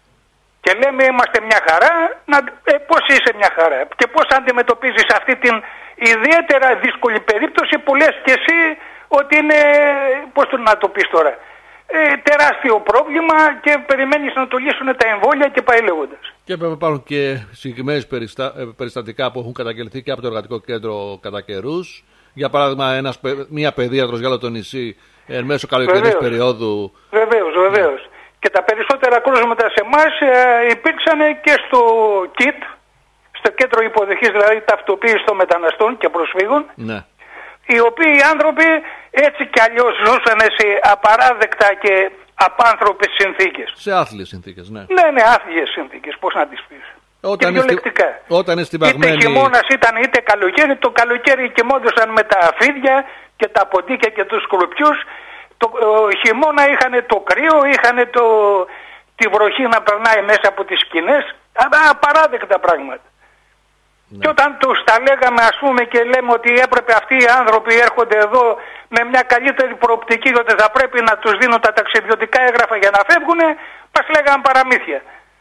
Speaker 2: Και λέμε είμαστε μια χαρά, να, ε, πώς είσαι μια χαρά και πώς αντιμετωπίζεις αυτή την ιδιαίτερα δύσκολη περίπτωση που λες και εσύ ότι είναι, πώς το να το πεις τώρα, ε, τεράστιο πρόβλημα και περιμένεις να το λύσουν τα εμβόλια και πάει λέγοντας.
Speaker 1: Και βέβαια υπάρχουν και συγκεκριμένες περιστα... περιστατικά που έχουν καταγγελθεί και από το Εργατικό Κέντρο κατά καιρούς. Για παράδειγμα ένας, μια παιδίατρος για όλο το νησί εν μέσω καλοκαιρινής περίοδου.
Speaker 2: Βεβαίως, βεβαίως. Ναι. Και τα περισσότερα κρούσματα σε εμάς ε, υπήρξαν και στο ΚΙΤ, στο κέντρο υποδοχής, δηλαδή ταυτοποίηση των μεταναστών και προσφύγων, ναι. Οι οποίοι οι άνθρωποι έτσι κι αλλιώς ζούσαν σε απαράδεκτα και απάνθρωπες συνθήκες.
Speaker 1: Σε άθλιες συνθήκες, ναι.
Speaker 2: Ναι, ναι, άθλιες συνθήκες, πώς να τις πεις.
Speaker 1: Όταν κυριολεκτικά. Στη... Όταν είναι στιβαγμένη...
Speaker 2: Είτε χειμώνας ήταν είτε καλοκαίρι, το καλοκαίρι κοιμόντουσαν με τα φίδια και τα ποντίκια και τους σκορπιούς. Το χειμώνα είχαν το κρύο, είχαν το, τη βροχή να περνάει μέσα από τις σκηνές, απαράδεκτα πράγματα. Ναι. Και όταν τους τα λέγαμε ας πούμε και λέμε ότι έπρεπε αυτοί οι άνθρωποι έρχονται εδώ με μια καλύτερη προοπτική ότι θα πρέπει να τους δίνουν τα ταξιδιωτικά έγγραφα για να φεύγουν, μας λέγαν παραμύθια.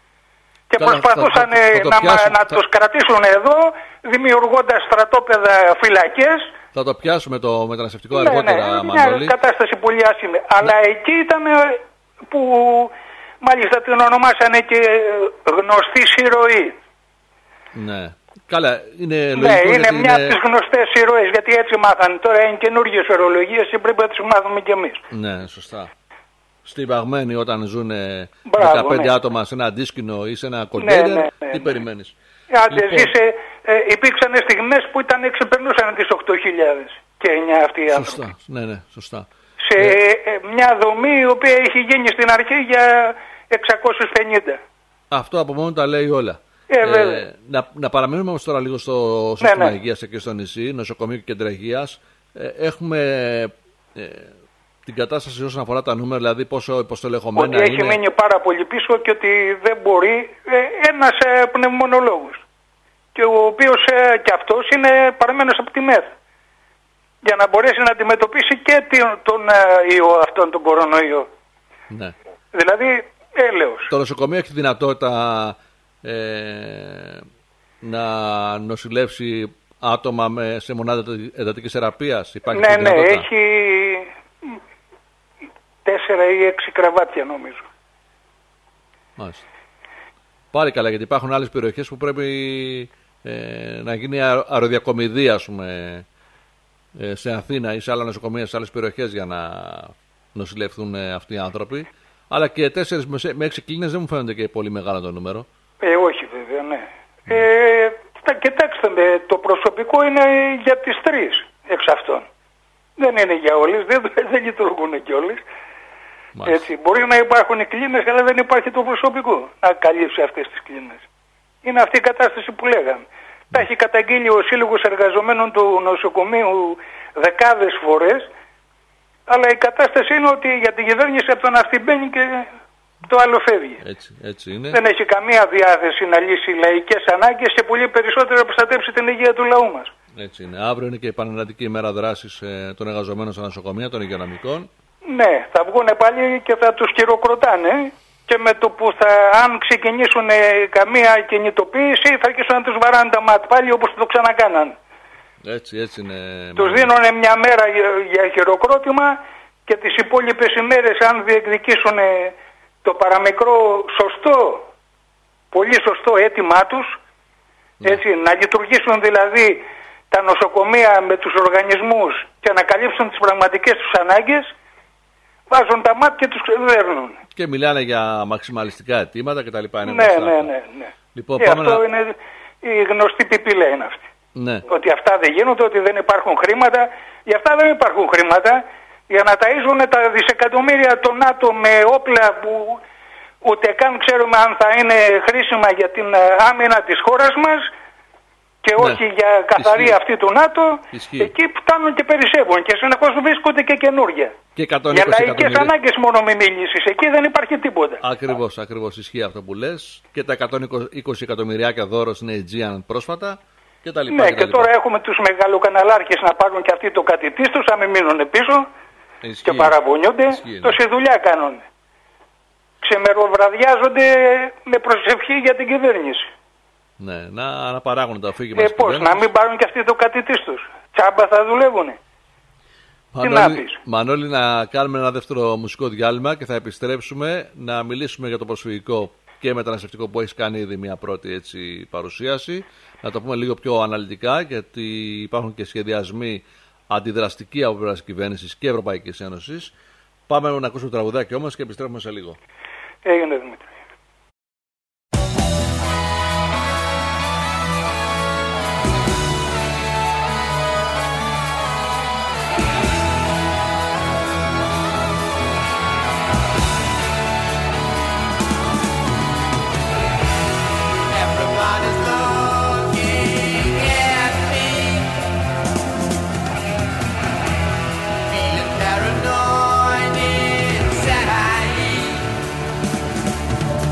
Speaker 2: Και Καλά, προσπαθούσαν θα, θα, θα να, πιάσουμε, να θα... τους κρατήσουν εδώ δημιουργώντας στρατόπεδα φυλακές.
Speaker 1: Θα το πιάσουμε το μεταναστευτικό αργότερα,
Speaker 2: ναι, ναι, μια κατάσταση πολύ άσχημη. Ναι. Αλλά εκεί ήταν που μάλιστα την ονομάσανε και γνωστή συρροή.
Speaker 1: Ναι. Καλά, είναι λογικό.
Speaker 2: Ναι, είναι μια
Speaker 1: είναι...
Speaker 2: από τις γνωστές συρροές, γιατί έτσι μάθανε. Τώρα είναι καινούργιες ορολογίες και πρέπει να τις μάθουμε κι εμείς.
Speaker 1: Ναι, σωστά. Στιβαγμένοι όταν ζουν δεκαπέντε ναι. άτομα σε ένα αντίσκηνο ή σε ένα κοντέινερ, ναι, ναι, ναι, τι ναι. περιμένεις.
Speaker 2: Άντε, λοιπόν... ζήσε ε, υπήρξαν στιγμές που ήταν ξεπερνούσαν τις οκτώ χιλιάδες και εννιά αυτοί οι άνθρωποι.
Speaker 1: Σωστά, ναι, ναι, σωστά.
Speaker 2: Σε
Speaker 1: ε...
Speaker 2: Ε, μια δομή η οποία έχει γίνει στην αρχή για εξακόσιους πενήντα.
Speaker 1: Αυτό από μόνο τα λέει όλα.
Speaker 2: Ε,
Speaker 1: ε, να, να παραμείνουμε όμως τώρα λίγο στο σύστημα
Speaker 2: ναι, ναι.
Speaker 1: υγείας εκεί στο νησί, νοσοκομείο και κέντρα υγείας. Ε, έχουμε ε, την κατάσταση όσον αφορά τα νούμερα, δηλαδή πόσο υποστελεχωμένα είναι.
Speaker 2: Ότι έχει μείνει πάρα πολύ πίσω και ότι δεν μπορεί ε, ένας ε, πνευμονολόγος, και ο οποίος ε, και αυτός είναι παραμένος από τη ΜΕΘ, για να μπορέσει να αντιμετωπίσει και τον ε, ιό αυτόν, τον κορονοϊό.
Speaker 1: Ναι.
Speaker 2: Δηλαδή έλεος.
Speaker 1: Το νοσοκομείο έχει δυνατότητα ε, να νοσηλεύσει άτομα με, σε μονάδα εντατικής θεραπείας? Υπάρχει
Speaker 2: ναι, ναι,
Speaker 1: δυνατότητα?
Speaker 2: έχει τέσσερα ή έξι κρεβάτια νομίζω.
Speaker 1: Μάλιστα. Πάρει καλά, γιατί υπάρχουν άλλες περιοχές που πρέπει ε, να γίνει αεροδιακομιδία, ας πούμε, ε, σε Αθήνα ή σε άλλα νοσοκομεία, σε άλλες περιοχές, για να νοσηλευτούν ε, αυτοί οι άνθρωποι. Αλλά και τέσσερις με έξι κλίνες δεν μου φαίνεται και πολύ μεγάλο το νούμερο.
Speaker 2: Ε, όχι βέβαια, ναι. Mm. Ε, κοιτάξτε, το προσωπικό είναι για τις τρεις εξ αυτών. Δεν είναι για όλες, δεν, δεν λειτουργούν και όλες. Έτσι, μπορεί να υπάρχουν οι κλίνες, αλλά δεν υπάρχει το προσωπικό να καλύψει αυτές τις κλίνες. Είναι αυτή η κατάσταση που λέγαμε. Mm. Τα έχει καταγγείλει ο Σύλλογος Εργαζομένων του Νοσοκομείου δεκάδες φορές, αλλά η κατάσταση είναι ότι για την κυβέρνηση από το να αυτή μπαίνει και το άλλο φεύγει.
Speaker 1: Έτσι, έτσι είναι.
Speaker 2: Δεν έχει καμία διάθεση να λύσει λαϊκές ανάγκες και πολύ περισσότερο να προστατεύσει την υγεία του λαού μας.
Speaker 1: Έτσι είναι. Αύριο είναι και η Πανελλαδική ημέρα δράσης ε, των εργαζομένων στα νοσοκομεία, των υγειονομικών.
Speaker 2: Ναι, θα βγουν πάλι και θα τους χειροκροτάνε, και με το που θα, αν ξεκινήσουν καμία κινητοποίηση, θα αρχίσουν να τους βαράνε τα μάτια πάλι όπως το ξανακάναν.
Speaker 1: Έτσι, έτσι είναι.
Speaker 2: Τους δίνουν μια μέρα για χειροκρότημα και τις υπόλοιπες ημέρες, αν διεκδικήσουν το παραμικρό σωστό, πολύ σωστό αίτημά τους, ναι. έτσι, να λειτουργήσουν δηλαδή τα νοσοκομεία με τους οργανισμούς και να καλύψουν τις πραγματικές τους ανάγκες, βάζουν τα μάτια και τους ξεδέρνουν. Και
Speaker 1: μιλάνε για μαξιμαλιστικά αιτήματα κτλ.
Speaker 2: Ναι, ναι, ναι, ναι.
Speaker 1: Λοιπόν,
Speaker 2: και αυτό
Speaker 1: να...
Speaker 2: είναι η γνωστή πιπίλα είναι αυτή.
Speaker 1: Ναι.
Speaker 2: Ότι αυτά δεν γίνονται, ότι δεν υπάρχουν χρήματα. Γι' αυτά δεν υπάρχουν χρήματα, για να ταΐζουν τα δισεκατομμύρια των ΝΑΤΟ με όπλα που ούτε καν ξέρουμε αν θα είναι χρήσιμα για την άμυνα της χώρας μας, και ναι. όχι για καθαρή Ισχύει. αυτή του ΝΑΤΟ. Ισχύει. Εκεί φτάνουν και περισσεύουν και συνεχώς βρίσκονται και καινούργια.
Speaker 1: Και
Speaker 2: για λαϊκές ανάγκες μόνο με μιλήσεις. Εκεί δεν υπάρχει τίποτα.
Speaker 1: Ακριβώς, ακριβώς ισχύει αυτό που λες. Και τα εκατόν είκοσι εκατομμυριάκια δώρο στην Aegean πρόσφατα. Και τα λοιπά,
Speaker 2: ναι,
Speaker 1: και,
Speaker 2: και,
Speaker 1: τα
Speaker 2: τώρα έχουμε τους μεγαλοκαναλάρχες να πάρουν και αυτοί το κατητής τους, να μην μείνουν πίσω.
Speaker 1: Ισχύει.
Speaker 2: Και παραπονιούνται.
Speaker 1: Ισχύει, ναι.
Speaker 2: Τόση δουλειά κάνουν. Ξεμεροβραδιάζονται με προσευχή για την κυβέρνηση.
Speaker 1: Ναι, να αναπαράγουν τα αφήγημα.
Speaker 2: Ε, πώς, να μην πάρουν και αυτοί το κατητής τους. Τσάμπα θα δουλεύουνε.
Speaker 1: Μανώλη, Τι να Μανώλη, να κάνουμε ένα δεύτερο μουσικό διάλειμμα και θα επιστρέψουμε να μιλήσουμε για το προσφυγικό και μεταναστευτικό που έχει κάνει ήδη μια πρώτη έτσι, παρουσίαση. Να το πούμε λίγο πιο αναλυτικά, γιατί υπάρχουν και σχεδιασμοί αντιδραστικοί από πλευράς κυβέρνησης και Ευρωπαϊκής Ένωσης. Πάμε να ακούσουμε το τραγουδάκι όμως και επιστρέφουμε σε λίγο.
Speaker 2: Έγινε, Δημήτρη.
Speaker 3: Paranoid inside.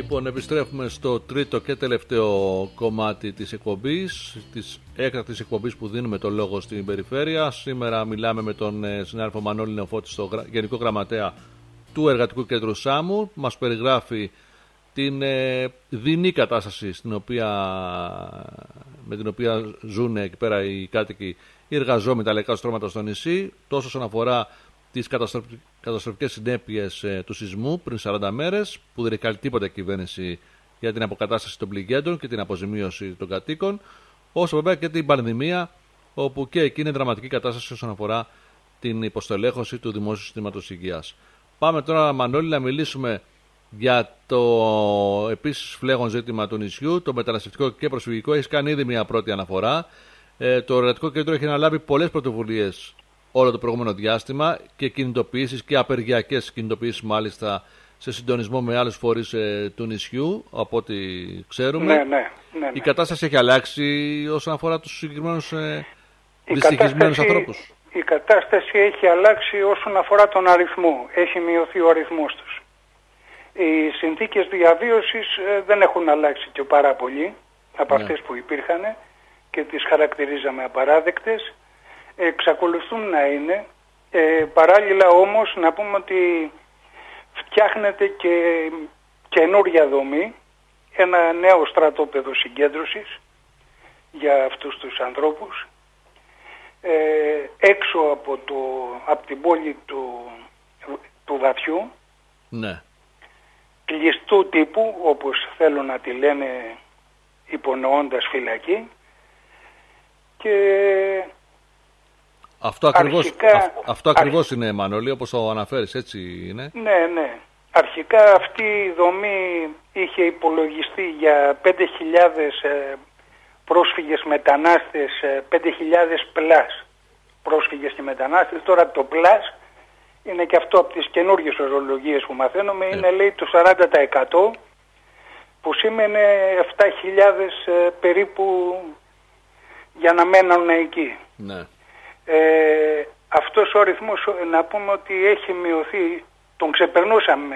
Speaker 1: Λοιπόν, επιστρέφουμε στο τρίτο και τελευταίο κομμάτι της εκπομπής, της έκτακτης εκπομπής που δίνουμε το λόγο στην περιφέρεια. Σήμερα μιλάμε με τον συνάδελφο Μανώλη Νεοφώτη, στο Γενικό Γραμματέα του Εργατικού Κέντρου Σάμου. Μας περιγράφει την ε, δεινή κατάσταση στην οποία, με την οποία ζουν εκεί πέρα οι κάτοικοι, οι εργαζόμενοι, τα λαϊκά στρώματα στο νησί, τόσο όσον αφορά τις καταστροφικές συνέπειες ε, του σεισμού πριν σαράντα μέρες, που δεν έχει κάνει τίποτα η κυβέρνηση για την αποκατάσταση των πληγέντων και την αποζημίωση των κατοίκων, όσο βέβαια και την πανδημία, όπου και εκεί είναι δραματική κατάσταση όσον αφορά την υποστελέχωση του δημόσιου συστήματος υγείας. Πάμε τώρα, Μανώλη, να μιλήσουμε για το επίσης φλέγον ζήτημα του νησιού, το μεταναστευτικό και προσφυγικό. Έχει κάνει ήδη μια πρώτη αναφορά. Ε, το Εργατικό Κέντρο έχει αναλάβει πολλές πρωτοβουλίες όλο το προηγούμενο διάστημα και κινητοποιήσεις και απεργιακές κινητοποιήσεις, μάλιστα σε συντονισμό με άλλους φορείς ε, του νησιού, από ό,τι ξέρουμε.
Speaker 2: Ναι, ναι, ναι, ναι.
Speaker 1: Η κατάσταση έχει αλλάξει όσον αφορά τους συγκεκριμένους ε, δυστυχισμένους ανθρώπους.
Speaker 2: Η κατάσταση έχει αλλάξει όσον αφορά τον αριθμό. Έχει μειωθεί ο αριθμός τους. Οι συνθήκες διαβίωσης ε, δεν έχουν αλλάξει και πάρα πολύ από ναι. αυτές που υπήρχαν και τις χαρακτηρίζαμε απαράδεκτες. Εξακολουθούν να είναι. Ε, παράλληλα όμως να πούμε ότι φτιάχνεται και καινούρια δομή, ένα νέο στρατόπεδο συγκέντρωσης για αυτούς τους ανθρώπους, ε, έξω από, το, από την πόλη του, του Βαθιού,
Speaker 1: ναι.
Speaker 2: κλειστού τύπου, όπως θέλουν να τη λένε υπονοώντας φυλακή, και
Speaker 1: αυτό ακριβώς,
Speaker 2: αρχικά,
Speaker 1: αυ, αυτό ακριβώς
Speaker 2: αρχ...
Speaker 1: είναι, Μανώλη, όπως το αναφέρεις, έτσι είναι.
Speaker 2: Ναι, ναι. Αρχικά αυτή η δομή είχε υπολογιστεί για πέντε χιλιάδες ε, πρόσφυγες μετανάστες, ε, πέντε χιλιάδες πλάς πρόσφυγες και μετανάστες. Τώρα το πλάς είναι και αυτό από τις καινούργιες ορολογίες που μαθαίνουμε, ε. είναι λέει το σαράντα τοις εκατό, που σήμαινε επτά χιλιάδες ε, περίπου για να μένουν εκεί.
Speaker 1: Ναι.
Speaker 2: Ε, αυτός ο αριθμός, να πούμε ότι έχει μειωθεί, τον ξεπερνούσαμε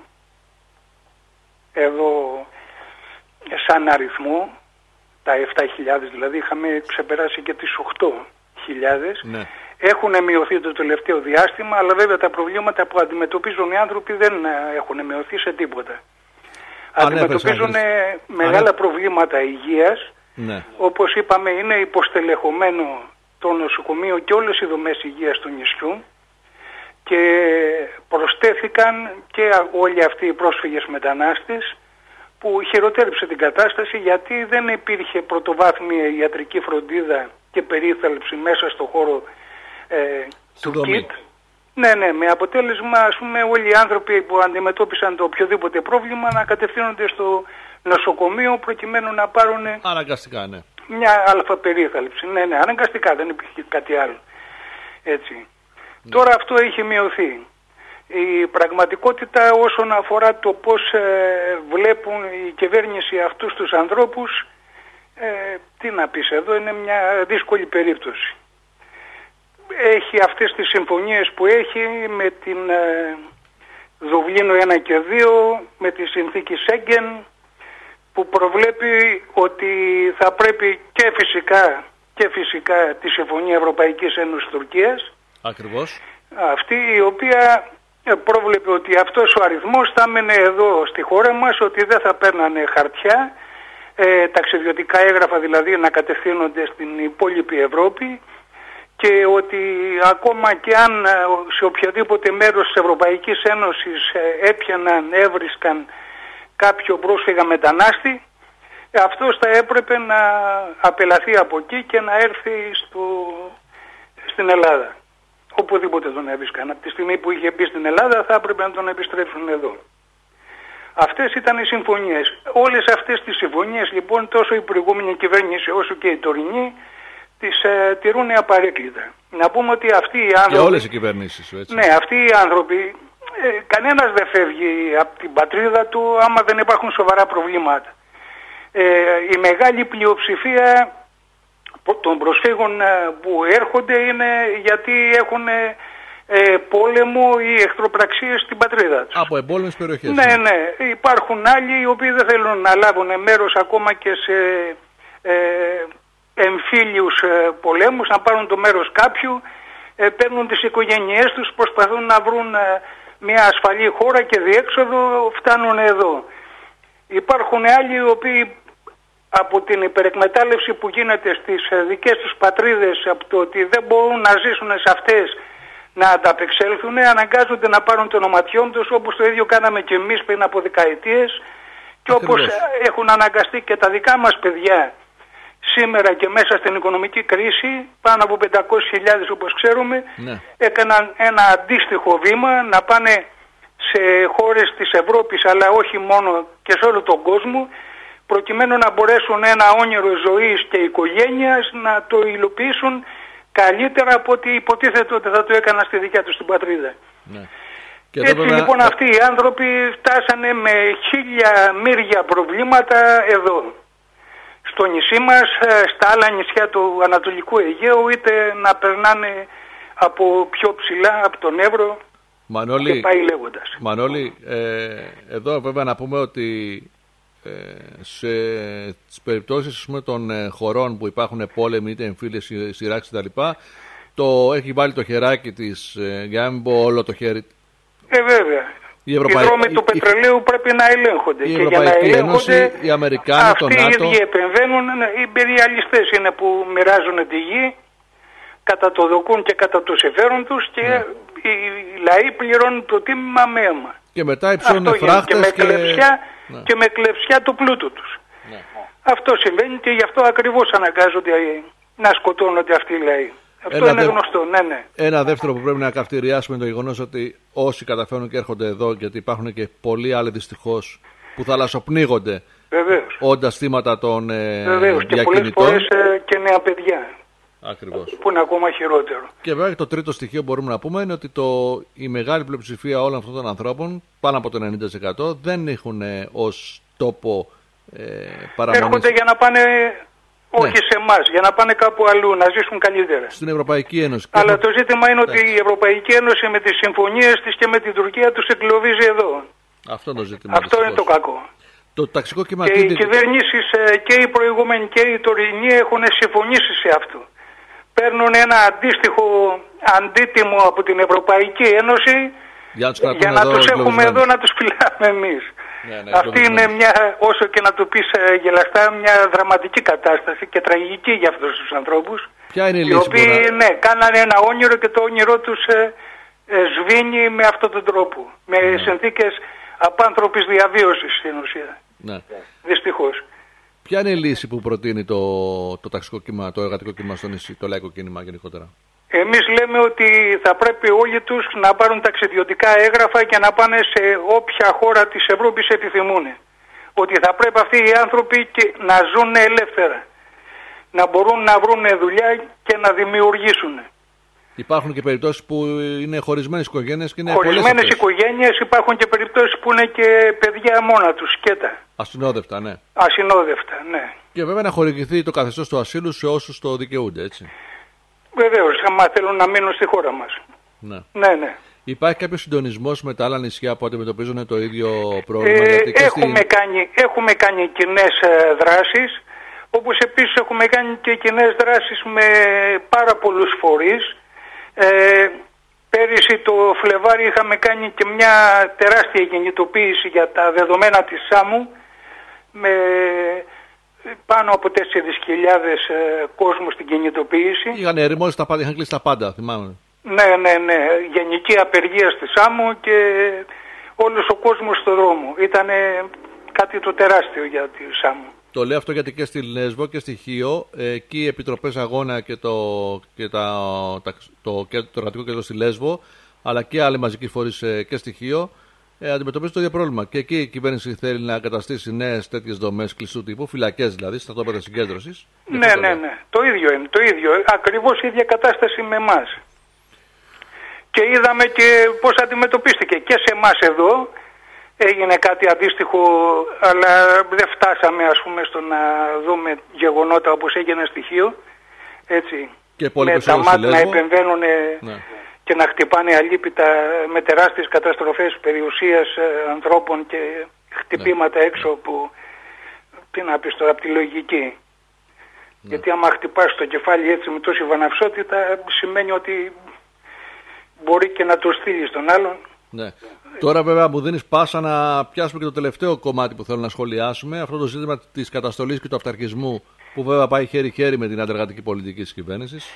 Speaker 2: εδώ σαν αριθμό, τα επτά χιλιάδες δηλαδή, είχαμε ξεπεράσει και τις οκτώ χιλιάδες.
Speaker 1: Ναι.
Speaker 2: Έχουν μειωθεί το τελευταίο διάστημα, αλλά βέβαια τα προβλήματα που αντιμετωπίζουν οι άνθρωποι δεν έχουν μειωθεί σε τίποτα. Αντιμετωπίζουν μεγάλα Ανέ... προβλήματα υγείας, ναι. όπως είπαμε είναι υποστελεχωμένο το νοσοκομείο και όλες οι δομές υγείας του νησιού, και προσθέθηκαν και όλοι αυτοί οι πρόσφυγες μετανάστες, που χειροτέρεψε την κατάσταση, γιατί δεν υπήρχε πρωτοβάθμια ιατρική φροντίδα και περίθαλψη μέσα στο χώρο ε, του ΚΙΤ. Ναι, ναι, με αποτέλεσμα, ας πούμε, όλοι οι άνθρωποι που αντιμετώπισαν το οποιοδήποτε πρόβλημα να κατευθύνονται στο νοσοκομείο προκειμένου να πάρουν
Speaker 1: αναγκαστικά, ναι. μια
Speaker 2: αλφα περίθαλψη. Ναι, ναι, αναγκαστικά, δεν υπήρχε κάτι άλλο. Έτσι. Ναι. Τώρα αυτό έχει μειωθεί. Η πραγματικότητα όσον αφορά το πώς ε, βλέπουν η κυβέρνηση αυτούς τους ανθρώπους, ε, τι να πεις, εδώ είναι μια δύσκολη περίπτωση. Έχει αυτές τις συμφωνίες που έχει με την ε, Δουβλίνο ένα και δύο, με τη συνθήκη Σέγγεν, που προβλέπει ότι θα πρέπει και φυσικά, και φυσικά τη Συμφωνία Ευρωπαϊκής Ένωσης Τουρκίας.
Speaker 1: Ακριβώς.
Speaker 2: Αυτή η οποία πρόβλεπε ότι αυτός ο αριθμός θα έμενε εδώ στη χώρα μας, ότι δεν θα παίρνανε χαρτιά, ε, ταξιδιωτικά έγγραφα δηλαδή, να κατευθύνονται στην υπόλοιπη Ευρώπη, και ότι ακόμα και αν σε οποιοδήποτε μέρος της Ευρωπαϊκής Ένωσης έπιαναν, έβρισκαν κάποιο πρόσφυγα μετανάστη, αυτός θα έπρεπε να απελαθεί από εκεί και να έρθει στο, στην Ελλάδα. Οπουδήποτε τον έβρισκαν. Από τη στιγμή που είχε μπει στην Ελλάδα θα έπρεπε να τον επιστρέψουν εδώ. Αυτές ήταν οι συμφωνίες. Όλες αυτές τις συμφωνίες λοιπόν, τόσο η προηγούμενη κυβέρνηση όσο και η τωρινή, τις ε, τηρούν απαρέκκλητα. Να πούμε ότι αυτοί οι άνθρωποι...
Speaker 1: Και όλες οι κυβερνήσεις, έτσι.
Speaker 2: Ναι, αυτοί οι άνθρωποι, ε, κανένας δεν φεύγει από την πατρίδα του άμα δεν υπάρχουν σοβαρά προβλήματα. Ε, η μεγάλη πλειοψηφία των προσφύγων που έρχονται είναι γιατί έχουν ε, πόλεμο ή εχθροπραξίες στην πατρίδα τους.
Speaker 1: Από εμπόλεμες περιοχές.
Speaker 2: Ναι, ναι. Υπάρχουν άλλοι οι οποίοι δεν θέλουν να λάβουν μέρος ακόμα και σε ε, εμφύλιους ε, πολέμους, να πάρουν το μέρος κάποιου, ε, παίρνουν τις οικογένειές τους, προσπαθούν να βρουν ε, μια ασφαλή χώρα και διέξοδο, φτάνουν εδώ. Υπάρχουν άλλοι οι οποίοι από την υπερεκμετάλλευση που γίνεται στις δικές τους πατρίδες, από το ότι δεν μπορούν να ζήσουν σε αυτές, να ανταπεξέλθουν, αναγκάζονται να πάρουν το ονοματιόν τους, όπως το ίδιο κάναμε και εμείς πριν από δεκαετίες, και όπως έχουν αναγκαστεί και τα δικά μας παιδιά σήμερα και μέσα στην οικονομική κρίση, πάνω από πεντακόσιες χιλιάδες όπως ξέρουμε, ναι, έκαναν ένα αντίστοιχο βήμα να πάνε σε χώρες της Ευρώπης, αλλά όχι μόνο, και σε όλο τον κόσμο, προκειμένου να μπορέσουν ένα όνειρο ζωής και οικογένειας να το υλοποιήσουν καλύτερα από ό,τι υποτίθεται ότι θα το έκαναν στη δικιά τους την πατρίδα. Ναι. Και έτσι βέβαια... λοιπόν αυτοί οι άνθρωποι φτάσανε με χίλια μύρια προβλήματα εδώ, στο νησί μας, στα άλλα νησιά του Ανατολικού Αιγαίου, είτε να περνάνε από πιο ψηλά, από τον Εύρο,
Speaker 1: Μανώλη,
Speaker 2: και πάει λέγοντας.
Speaker 1: Μανώλη, ε, εδώ βέβαια να πούμε ότι ε, σε τις περιπτώσεις πούμε, των ε, χωρών που υπάρχουν πόλεμοι, είτε εμφύλιες, σειράξεις κτλ., το έχει βάλει το χεράκι της, ε, για να μην πω όλο το χέρι.
Speaker 2: Ε, βέβαια.
Speaker 1: Η Ευρωπαϊ...
Speaker 2: Οι δρόμοι του
Speaker 1: η...
Speaker 2: πετρελαίου πρέπει να ελέγχονται.
Speaker 1: Η
Speaker 2: και για να ελέγχονται,
Speaker 1: Ένωση, οι Αμερικάνοι,
Speaker 2: αυτοί
Speaker 1: το ΝΑΤΟ...
Speaker 2: οι ίδιοι επεμβαίνουν. Οι υπεριαλιστές είναι που μοιράζουν τη γη κατά το δοκούν και κατά το συμφέρον τους, και ναι, οι λαοί πληρώνουν το τίμημα με αίμα.
Speaker 1: Και μετά υψώνουν φράχτες
Speaker 2: και με,
Speaker 1: και...
Speaker 2: Κλεψιά,
Speaker 1: ναι,
Speaker 2: και με κλεψιά του πλούτου τους.
Speaker 1: Ναι.
Speaker 2: Αυτό συμβαίνει και γι' αυτό ακριβώς αναγκάζονται να σκοτώνονται αυτοί οι λαοί. Αυτό ένα είναι γνωστό, ναι, ναι.
Speaker 1: Ένα δεύτερο που πρέπει να καυτηριάσουμε το γεγονός ότι όσοι καταφέρουν και έρχονται εδώ, γιατί υπάρχουν και πολλοί άλλοι δυστυχώς που θαλασσοπνίγονται όντας θύματα των ε,
Speaker 2: Βεβαίως,
Speaker 1: διακινητών.
Speaker 2: Και πολλές φορές ε, και νέα παιδιά.
Speaker 1: Ακριβώς.
Speaker 2: Που είναι ακόμα χειρότερο.
Speaker 1: Και βέβαια το τρίτο στοιχείο που μπορούμε να πούμε είναι ότι το, η μεγάλη πλειοψηφία όλων αυτών των ανθρώπων, πάνω από το ενενήντα τοις εκατό, δεν έχουν ε, ως τόπο ε, παραμονής.
Speaker 2: Έρχονται για να πάνε... Όχι ναι, σε εμάς, για να πάνε κάπου αλλού, να ζήσουν καλύτερα.
Speaker 1: Στην Ευρωπαϊκή Ένωση.
Speaker 2: Αλλά το ζήτημα είναι ότι η Ευρωπαϊκή Ένωση με τις συμφωνίες της και με την Τουρκία τους εγκλωβίζει εδώ.
Speaker 1: Αυτό, το ζήτημα,
Speaker 2: Αυτό είναι το κακό.
Speaker 1: Το ταξικό κύμα...
Speaker 2: Και οι κυβερνήσεις και οι προηγούμενοι και οι τωρινοί έχουν συμφωνήσει σε αυτό. Παίρνουν ένα αντίστοιχο αντίτιμο από την Ευρωπαϊκή Ένωση για, για να τους έχουμε εδώ να τους φυλάμε εμείς. Ναι, ναι, αυτή είναι μια, όσο και να το πεις γελαστά, μια δραματική κατάσταση και τραγική για αυτούς τους ανθρώπους.
Speaker 1: Ποια είναι η λύση,
Speaker 2: οι οποίοι να... ναι, κάνανε ένα όνειρο και το όνειρό τους ε, ε, σβήνει με αυτόν τον τρόπο. Με ναι, συνθήκες απάνθρωπης διαβίωσης στην ουσία.
Speaker 1: Ναι.
Speaker 2: Δυστυχώς.
Speaker 1: Ποια είναι η λύση που προτείνει το, το ταξικό κύμα, το εργατικό κύμα στο νησί, το λαϊκό κίνημα γενικότερα?
Speaker 2: Εμείς λέμε ότι θα πρέπει όλοι τους να πάρουν ταξιδιωτικά έγγραφα και να πάνε σε όποια χώρα της Ευρώπης επιθυμούν. Ότι θα πρέπει αυτοί οι άνθρωποι και να ζουν ελεύθερα. Να μπορούν να βρουν δουλειά και να δημιουργήσουν.
Speaker 1: Υπάρχουν και περιπτώσεις που είναι χωρισμένες οικογένειες και είναι
Speaker 2: χωρισμένες οικογένειες, υπάρχουν και περιπτώσεις που είναι και παιδιά μόνα τους, σκέτα.
Speaker 1: Ασυνόδευτα, ναι.
Speaker 2: Ασυνόδευτα, ναι.
Speaker 1: Και βέβαια να χορηγηθεί το καθεστώς του ασύλου σε όσους το δικαιούνται, έτσι.
Speaker 2: Βεβαίως, άμα θέλουν να μείνουν στη χώρα μας.
Speaker 1: Ναι.
Speaker 2: Ναι, ναι.
Speaker 1: Υπάρχει κάποιο συντονισμός με τα άλλα νησιά που αντιμετωπίζουν το ίδιο πρόβλημα?
Speaker 2: Ε,
Speaker 1: γιατί
Speaker 2: έχουμε,
Speaker 1: στη...
Speaker 2: κάνει, έχουμε κάνει κοινές ε, δράσεις, όπως επίσης έχουμε κάνει και κοινές δράσεις με πάρα πολλούς φορείς. Ε, πέρυσι το Φλεβάρι είχαμε κάνει και μια τεράστια κινητοποίηση για τα δεδομένα της ΣΑΜΟΥ με πάνω από τέσσερις χιλιάδες ε, κόσμου στην κινητοποίηση.
Speaker 1: Είχαν ερημώσει τα πάντα, είχαν κλείσει τα πάντα, θυμάμαι.
Speaker 2: Ναι, ναι, ναι. Γενική απεργία στη ΣΑΜΟΥ και όλος ο κόσμος στο δρόμο. Ήταν κάτι το τεράστιο για τη ΣΑΜΟΥ.
Speaker 1: Το λέω αυτό γιατί και στη Λέσβο και στη Χίο, εκεί οι επιτροπές αγώνα και το, και τα, τα, το, και το εργατικό κέντρο στη Λέσβο, αλλά και άλλοι μαζικοί φορείς και στη Χίο, ε, αντιμετωπίζουν το ίδιο πρόβλημα. Και εκεί η κυβέρνηση θέλει να καταστήσει νέες τέτοιες δομές κλειστού τύπου, φυλακές δηλαδή, στρατόπεδα συγκέντρωσης.
Speaker 2: Ναι, ναι, ναι. Το ίδιο είναι. Το ίδιο. Ακριβώς η ίδια κατάσταση με εμάς. Και είδαμε και πώς αντιμετωπίστηκε και σε εμάς εδώ. Έγινε κάτι αντίστοιχο, αλλά δεν φτάσαμε ας πούμε στο να δούμε γεγονότα όπως έγινε στοιχείο. Έτσι.
Speaker 1: Και με
Speaker 2: τα μάτια να επεμβαίνουν ναι, και να χτυπάνε αλίπητα με τεράστιες καταστροφές περιουσίας ανθρώπων και χτυπήματα ναι. έξω που, τι να πεις τώρα, από τη λογική. Ναι. Γιατί άμα χτυπάς το κεφάλι έτσι με τόση βαναυσότητα σημαίνει ότι μπορεί και να το στείλει στον άλλον.
Speaker 1: Ναι. Τώρα βέβαια μου δίνεις πάσα να πιάσουμε και το τελευταίο κομμάτι που θέλω να σχολιάσουμε, αυτό το ζήτημα της καταστολής και του αυταρχισμού που βέβαια πάει χέρι-χέρι με την αντεργατική πολιτική της κυβέρνησης.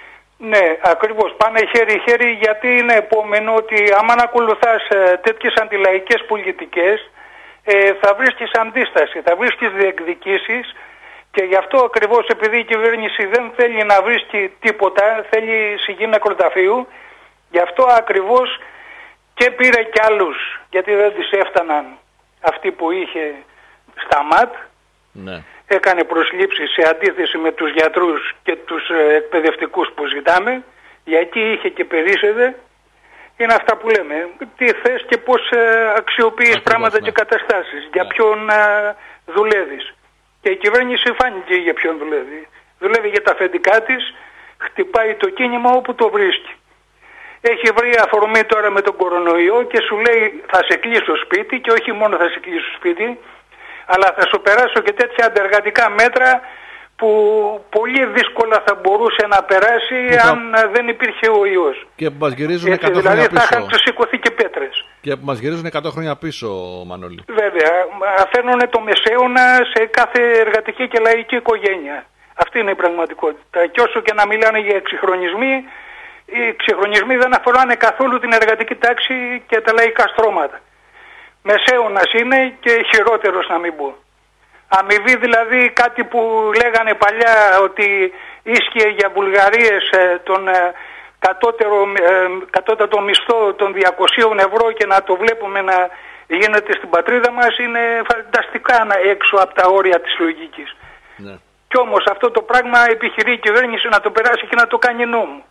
Speaker 2: Ναι, ακριβώς. Πάνε χέρι-χέρι γιατί είναι επόμενο ότι άμα ακολουθάς ε, τέτοιες αντιλαϊκές πολιτικές ε, θα βρίσκεις αντίσταση, θα βρίσκεις διεκδικήσεις και γι' αυτό ακριβώς επειδή η κυβέρνηση δεν θέλει να βρίσκει τίποτα, θέλει σιγή νεκροταφείου, γι' αυτό ακριβώς και πήρε κι άλλους, γιατί δεν τις έφταναν αυτοί που είχε στα ΜΑΤ. Ναι. Έκανε προσλήψεις σε αντίθεση με τους γιατρούς και τους εκπαιδευτικούς που ζητάμε, γιατί είχε και περίσσευε. Είναι αυτά που λέμε. Τι θες και πώς αξιοποιείς Ακριβώς, πράγματα ναι. και καταστάσεις. Ναι. Για ποιον δουλεύεις. Και η κυβέρνηση φάνηκε για ποιον δουλεύει. Δουλεύει για τα αφεντικά της, χτυπάει το κίνημα όπου το βρίσκει. Έχει βρει αφορμή τώρα με τον κορονοϊό και σου λέει θα σε κλείσω σπίτι και όχι μόνο θα σε κλείσω σπίτι, αλλά θα σου περάσω και τέτοια αντεργατικά μέτρα που πολύ δύσκολα θα μπορούσε να περάσει που αν θα... δεν υπήρχε ο ιός.
Speaker 1: Και που μας γυρίζουν
Speaker 2: Έτσι,
Speaker 1: εκατό
Speaker 2: δηλαδή
Speaker 1: χρόνια πίσω.
Speaker 2: Θα είχαν σηκωθεί και πέτρες.
Speaker 1: Και που μας γυρίζουν εκατό χρόνια πίσω, Μανώλη.
Speaker 2: Βέβαια, αφαίρνουν το μεσαίωνα σε κάθε εργατική και λαϊκή οικογένεια. Αυτή είναι η πραγματικότητα. Και όσο και να μιλάνε για εξυγχρονισμοί, οι εξυγχρονισμοί δεν αφοράνε καθόλου την εργατική τάξη και τα λαϊκά στρώματα. Μεσαίωνας είναι και χειρότερος να μην πω. Αμοιβή δηλαδή κάτι που λέγανε παλιά ότι ίσχυε για Βουλγαρίες τον κατώτερο, κατώτατο μισθό των διακοσίων ευρώ και να το βλέπουμε να γίνεται στην πατρίδα μας είναι φανταστικά έξω από τα όρια της λογικής. Ναι. Κι όμως αυτό το πράγμα επιχειρεί η κυβέρνηση να το περάσει και να το κάνει νόμο.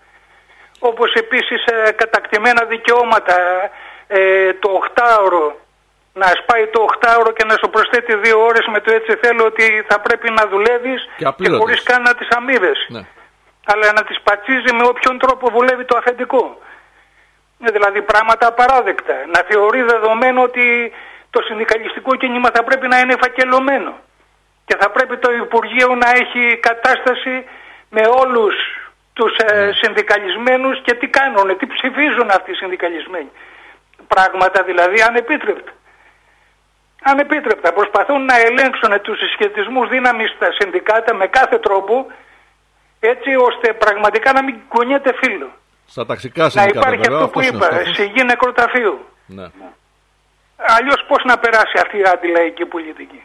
Speaker 2: Όπως επίσης κατακτημένα δικαιώματα, το οχτάωρο, να σπάει το οχτάωρο και να σου προσθέτει δύο ώρες με το έτσι θέλω ότι θα πρέπει να δουλεύεις και, και χωρίς καν να τις αμείβες. Ναι. Αλλά να τις πατσίζει με όποιον τρόπο βουλεύει το αφεντικό. Δηλαδή πράγματα απαράδεκτα. Να θεωρεί δεδομένο ότι το συνδικαλιστικό κίνημα θα πρέπει να είναι φακελωμένο. Και θα πρέπει το Υπουργείο να έχει κατάσταση με όλους τους ε, συνδικαλισμένους και τι κάνουνε, τι ψηφίζουν αυτοί οι συνδικαλισμένοι. Πράγματα δηλαδή ανεπίτρεπτα. Ανεπίτρεπτα. Προσπαθούν να ελέγξουν τους συσχετισμούς δύναμης στα συνδικάτα με κάθε τρόπο έτσι ώστε πραγματικά να μην κουνιέται φύλλο.
Speaker 1: Στα ταξικά συνδικάτα.
Speaker 2: Να υπάρχει βέβαια, αυτό που είπα, σιγή νεκροταφείου. Ναι. Αλλιώς πώς να περάσει αυτή η αντιλαϊκή πολιτική.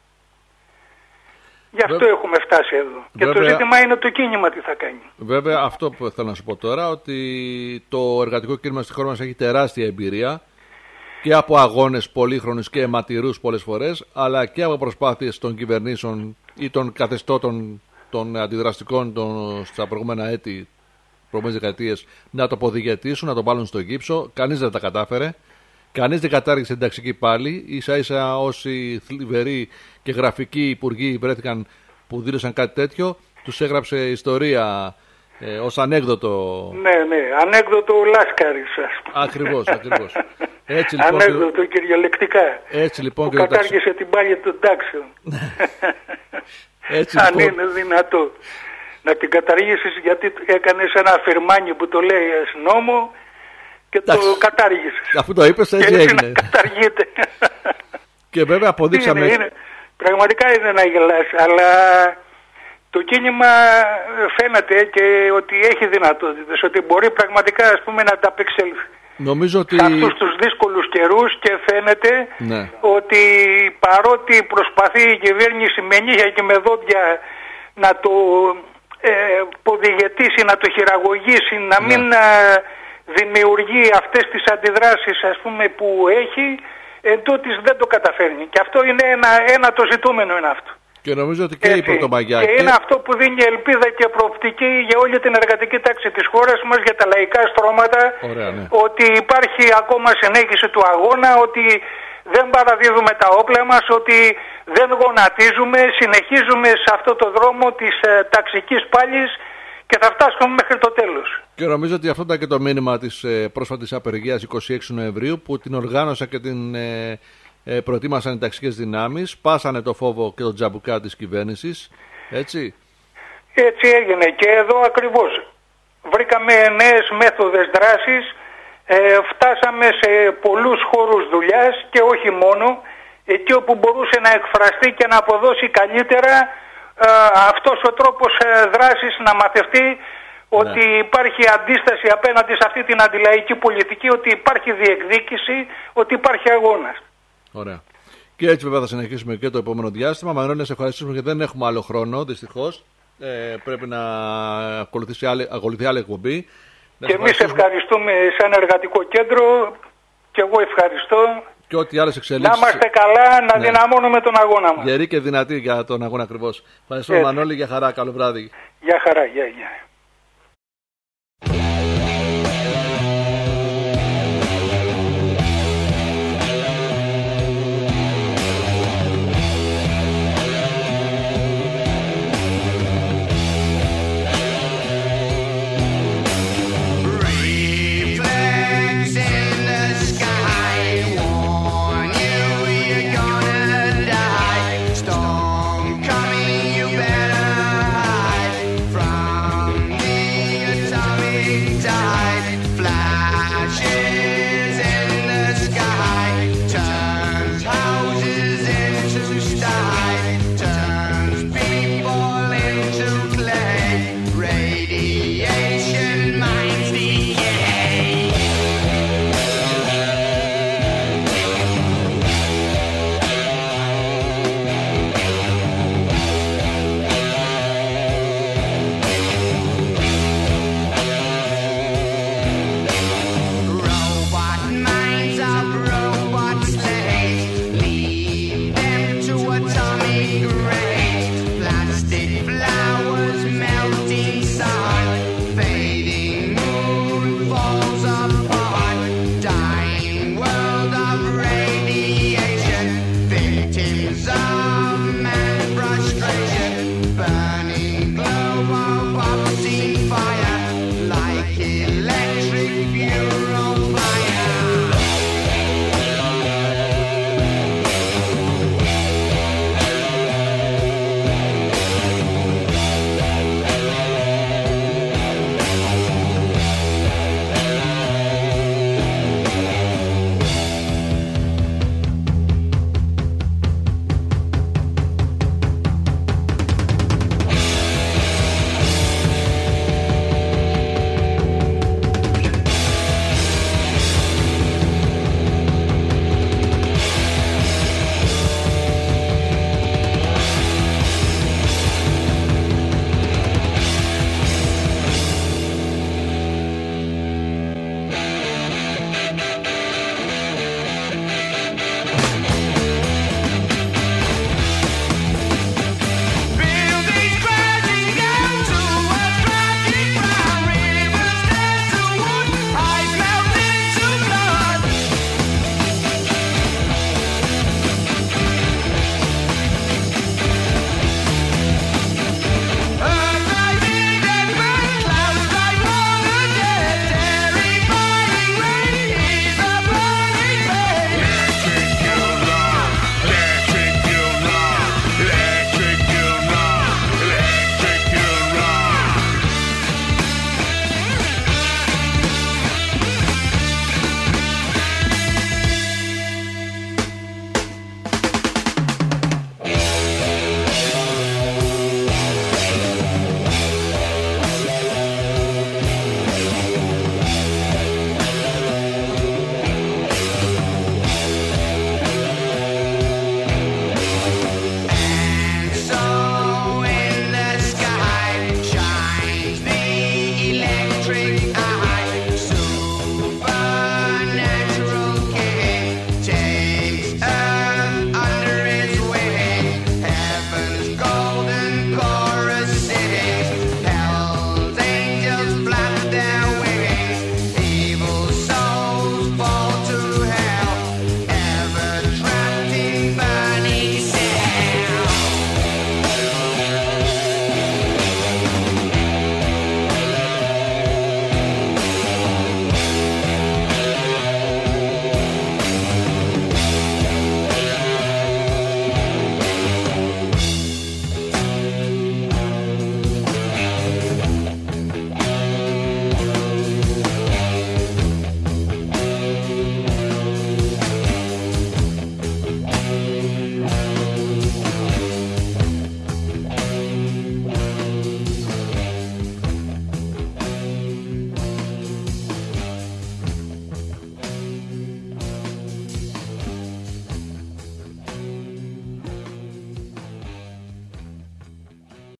Speaker 2: Γι' αυτό βέβαια, έχουμε φτάσει εδώ. Και βέβαια, το ζήτημα είναι το κίνημα τι θα κάνει.
Speaker 1: Βέβαια αυτό που θέλω να σου πω τώρα, ότι το εργατικό κίνημα στη χώρα μας έχει τεράστια εμπειρία και από αγώνες πολύχρονους και αιματηρούς πολλές φορές, αλλά και από προσπάθειες των κυβερνήσεων ή των καθεστώτων των αντιδραστικών των, στα προηγούμενα έτη, προηγούμενες δεκαετίες, να το αποδιγετήσουν, να το βάλουν στο γύψο. Κανείς δεν τα κατάφερε. Κανείς δεν κατάργησε την ταξική πάλι. Ίσα ίσα όσοι θλιβεροί και γραφικοί υπουργοί βρέθηκαν που δήλωσαν κάτι τέτοιο, τους έγραψε ιστορία ε, ως ανέκδοτο.
Speaker 2: Ναι, ναι, ανέκδοτο Λάσκαρης.
Speaker 1: Ακριβώς, ακριβώς. Έτσι, λοιπόν,
Speaker 2: ανέκδοτο κυριολεκτικά.
Speaker 1: Έτσι λοιπόν.
Speaker 2: Που κατάργησε ταξι... την πάλη των τάξεων.
Speaker 1: Έτσι,
Speaker 2: αν
Speaker 1: λοιπόν...
Speaker 2: είναι δυνατό να την καταργήσεις γιατί έκανες ένα φιρμάνι που το λέει νόμο και το κατάργησες.
Speaker 1: Αφού το είπες έτσι έγινε.
Speaker 2: Και καταργείται.
Speaker 1: Και βέβαια αποδείξαμε...
Speaker 2: Είναι, είναι, πραγματικά είναι να γελάς, αλλά το κίνημα φαίνεται και ότι έχει δυνατότητες, ότι μπορεί πραγματικά ας πούμε να ανταπεξέλθει.
Speaker 1: Νομίζω ότι...
Speaker 2: σε αυτούς τους δύσκολους καιρούς και φαίνεται
Speaker 1: ναι.
Speaker 2: ότι παρότι προσπαθεί η κυβέρνηση με νύχια και με δόντια να το ε, ποδηγετήσει, να το χειραγωγήσει, να ναι. μην... δημιουργεί αυτές τις αντιδράσεις ας πούμε που έχει, εν τούτης δεν το καταφέρνει. Και αυτό είναι ένα, ένα το ζητούμενο είναι αυτό.
Speaker 1: Και νομίζω ότι και η Πρωτομαγιά.
Speaker 2: Και, και είναι αυτό που δίνει ελπίδα και προοπτική για όλη την εργατική τάξη της χώρας μας, για τα λαϊκά στρώματα.
Speaker 1: Ωραία, ναι.
Speaker 2: Ότι υπάρχει ακόμα συνέχιση του αγώνα, ότι δεν παραδίδουμε τα όπλα μας, ότι δεν γονατίζουμε, συνεχίζουμε σε αυτό το δρόμο της ε, ταξικής πάλης και θα φτάσουμε μέχρι το τέλος.
Speaker 1: Και Και νομίζω ότι αυτό ήταν και το μήνυμα της ε, πρόσφατης απεργίας εικοστή έκτη Νοεμβρίου, που την οργάνωσαν και την ε, ε, προετοίμασαν οι ταξικές δυνάμεις, πάσανε το φόβο και το τζαμπουκά της κυβέρνησης, έτσι.
Speaker 2: Έτσι έγινε και εδώ ακριβώς. Βρήκαμε νέες μέθοδες δράσης, ε, φτάσαμε σε πολλούς χώρους δουλειάς και όχι μόνο, εκεί όπου μπορούσε να εκφραστεί και να αποδώσει καλύτερα ε, αυτός ο τρόπος ε, δράσης, να μαθευτεί ότι ναι. υπάρχει αντίσταση απέναντι σε αυτή την αντιλαϊκή πολιτική, ότι υπάρχει διεκδίκηση, ότι υπάρχει αγώνας.
Speaker 1: Ωραία. Και έτσι βέβαια θα συνεχίσουμε και το επόμενο διάστημα. Μανώλη, να σε ευχαριστήσουμε γιατί δεν έχουμε άλλο χρόνο, δυστυχώς. Ε, πρέπει να ακολουθήσει άλλη, ακολουθεί άλλη εκπομπή.
Speaker 2: Και εμείς ευχαριστούμε σαν εργατικό κέντρο και εγώ ευχαριστώ.
Speaker 1: Και ό,τι άλλες εξελίξεις.
Speaker 2: Να είμαστε καλά, να ναι. δυναμώνουμε τον αγώνα μας.
Speaker 1: Γεροί και δυνατοί για τον αγώνα ακριβώς. Ευχαριστώ Μανώλη, για χαρά, καλό βράδυ.
Speaker 2: Για χαρά, γεια, γεια.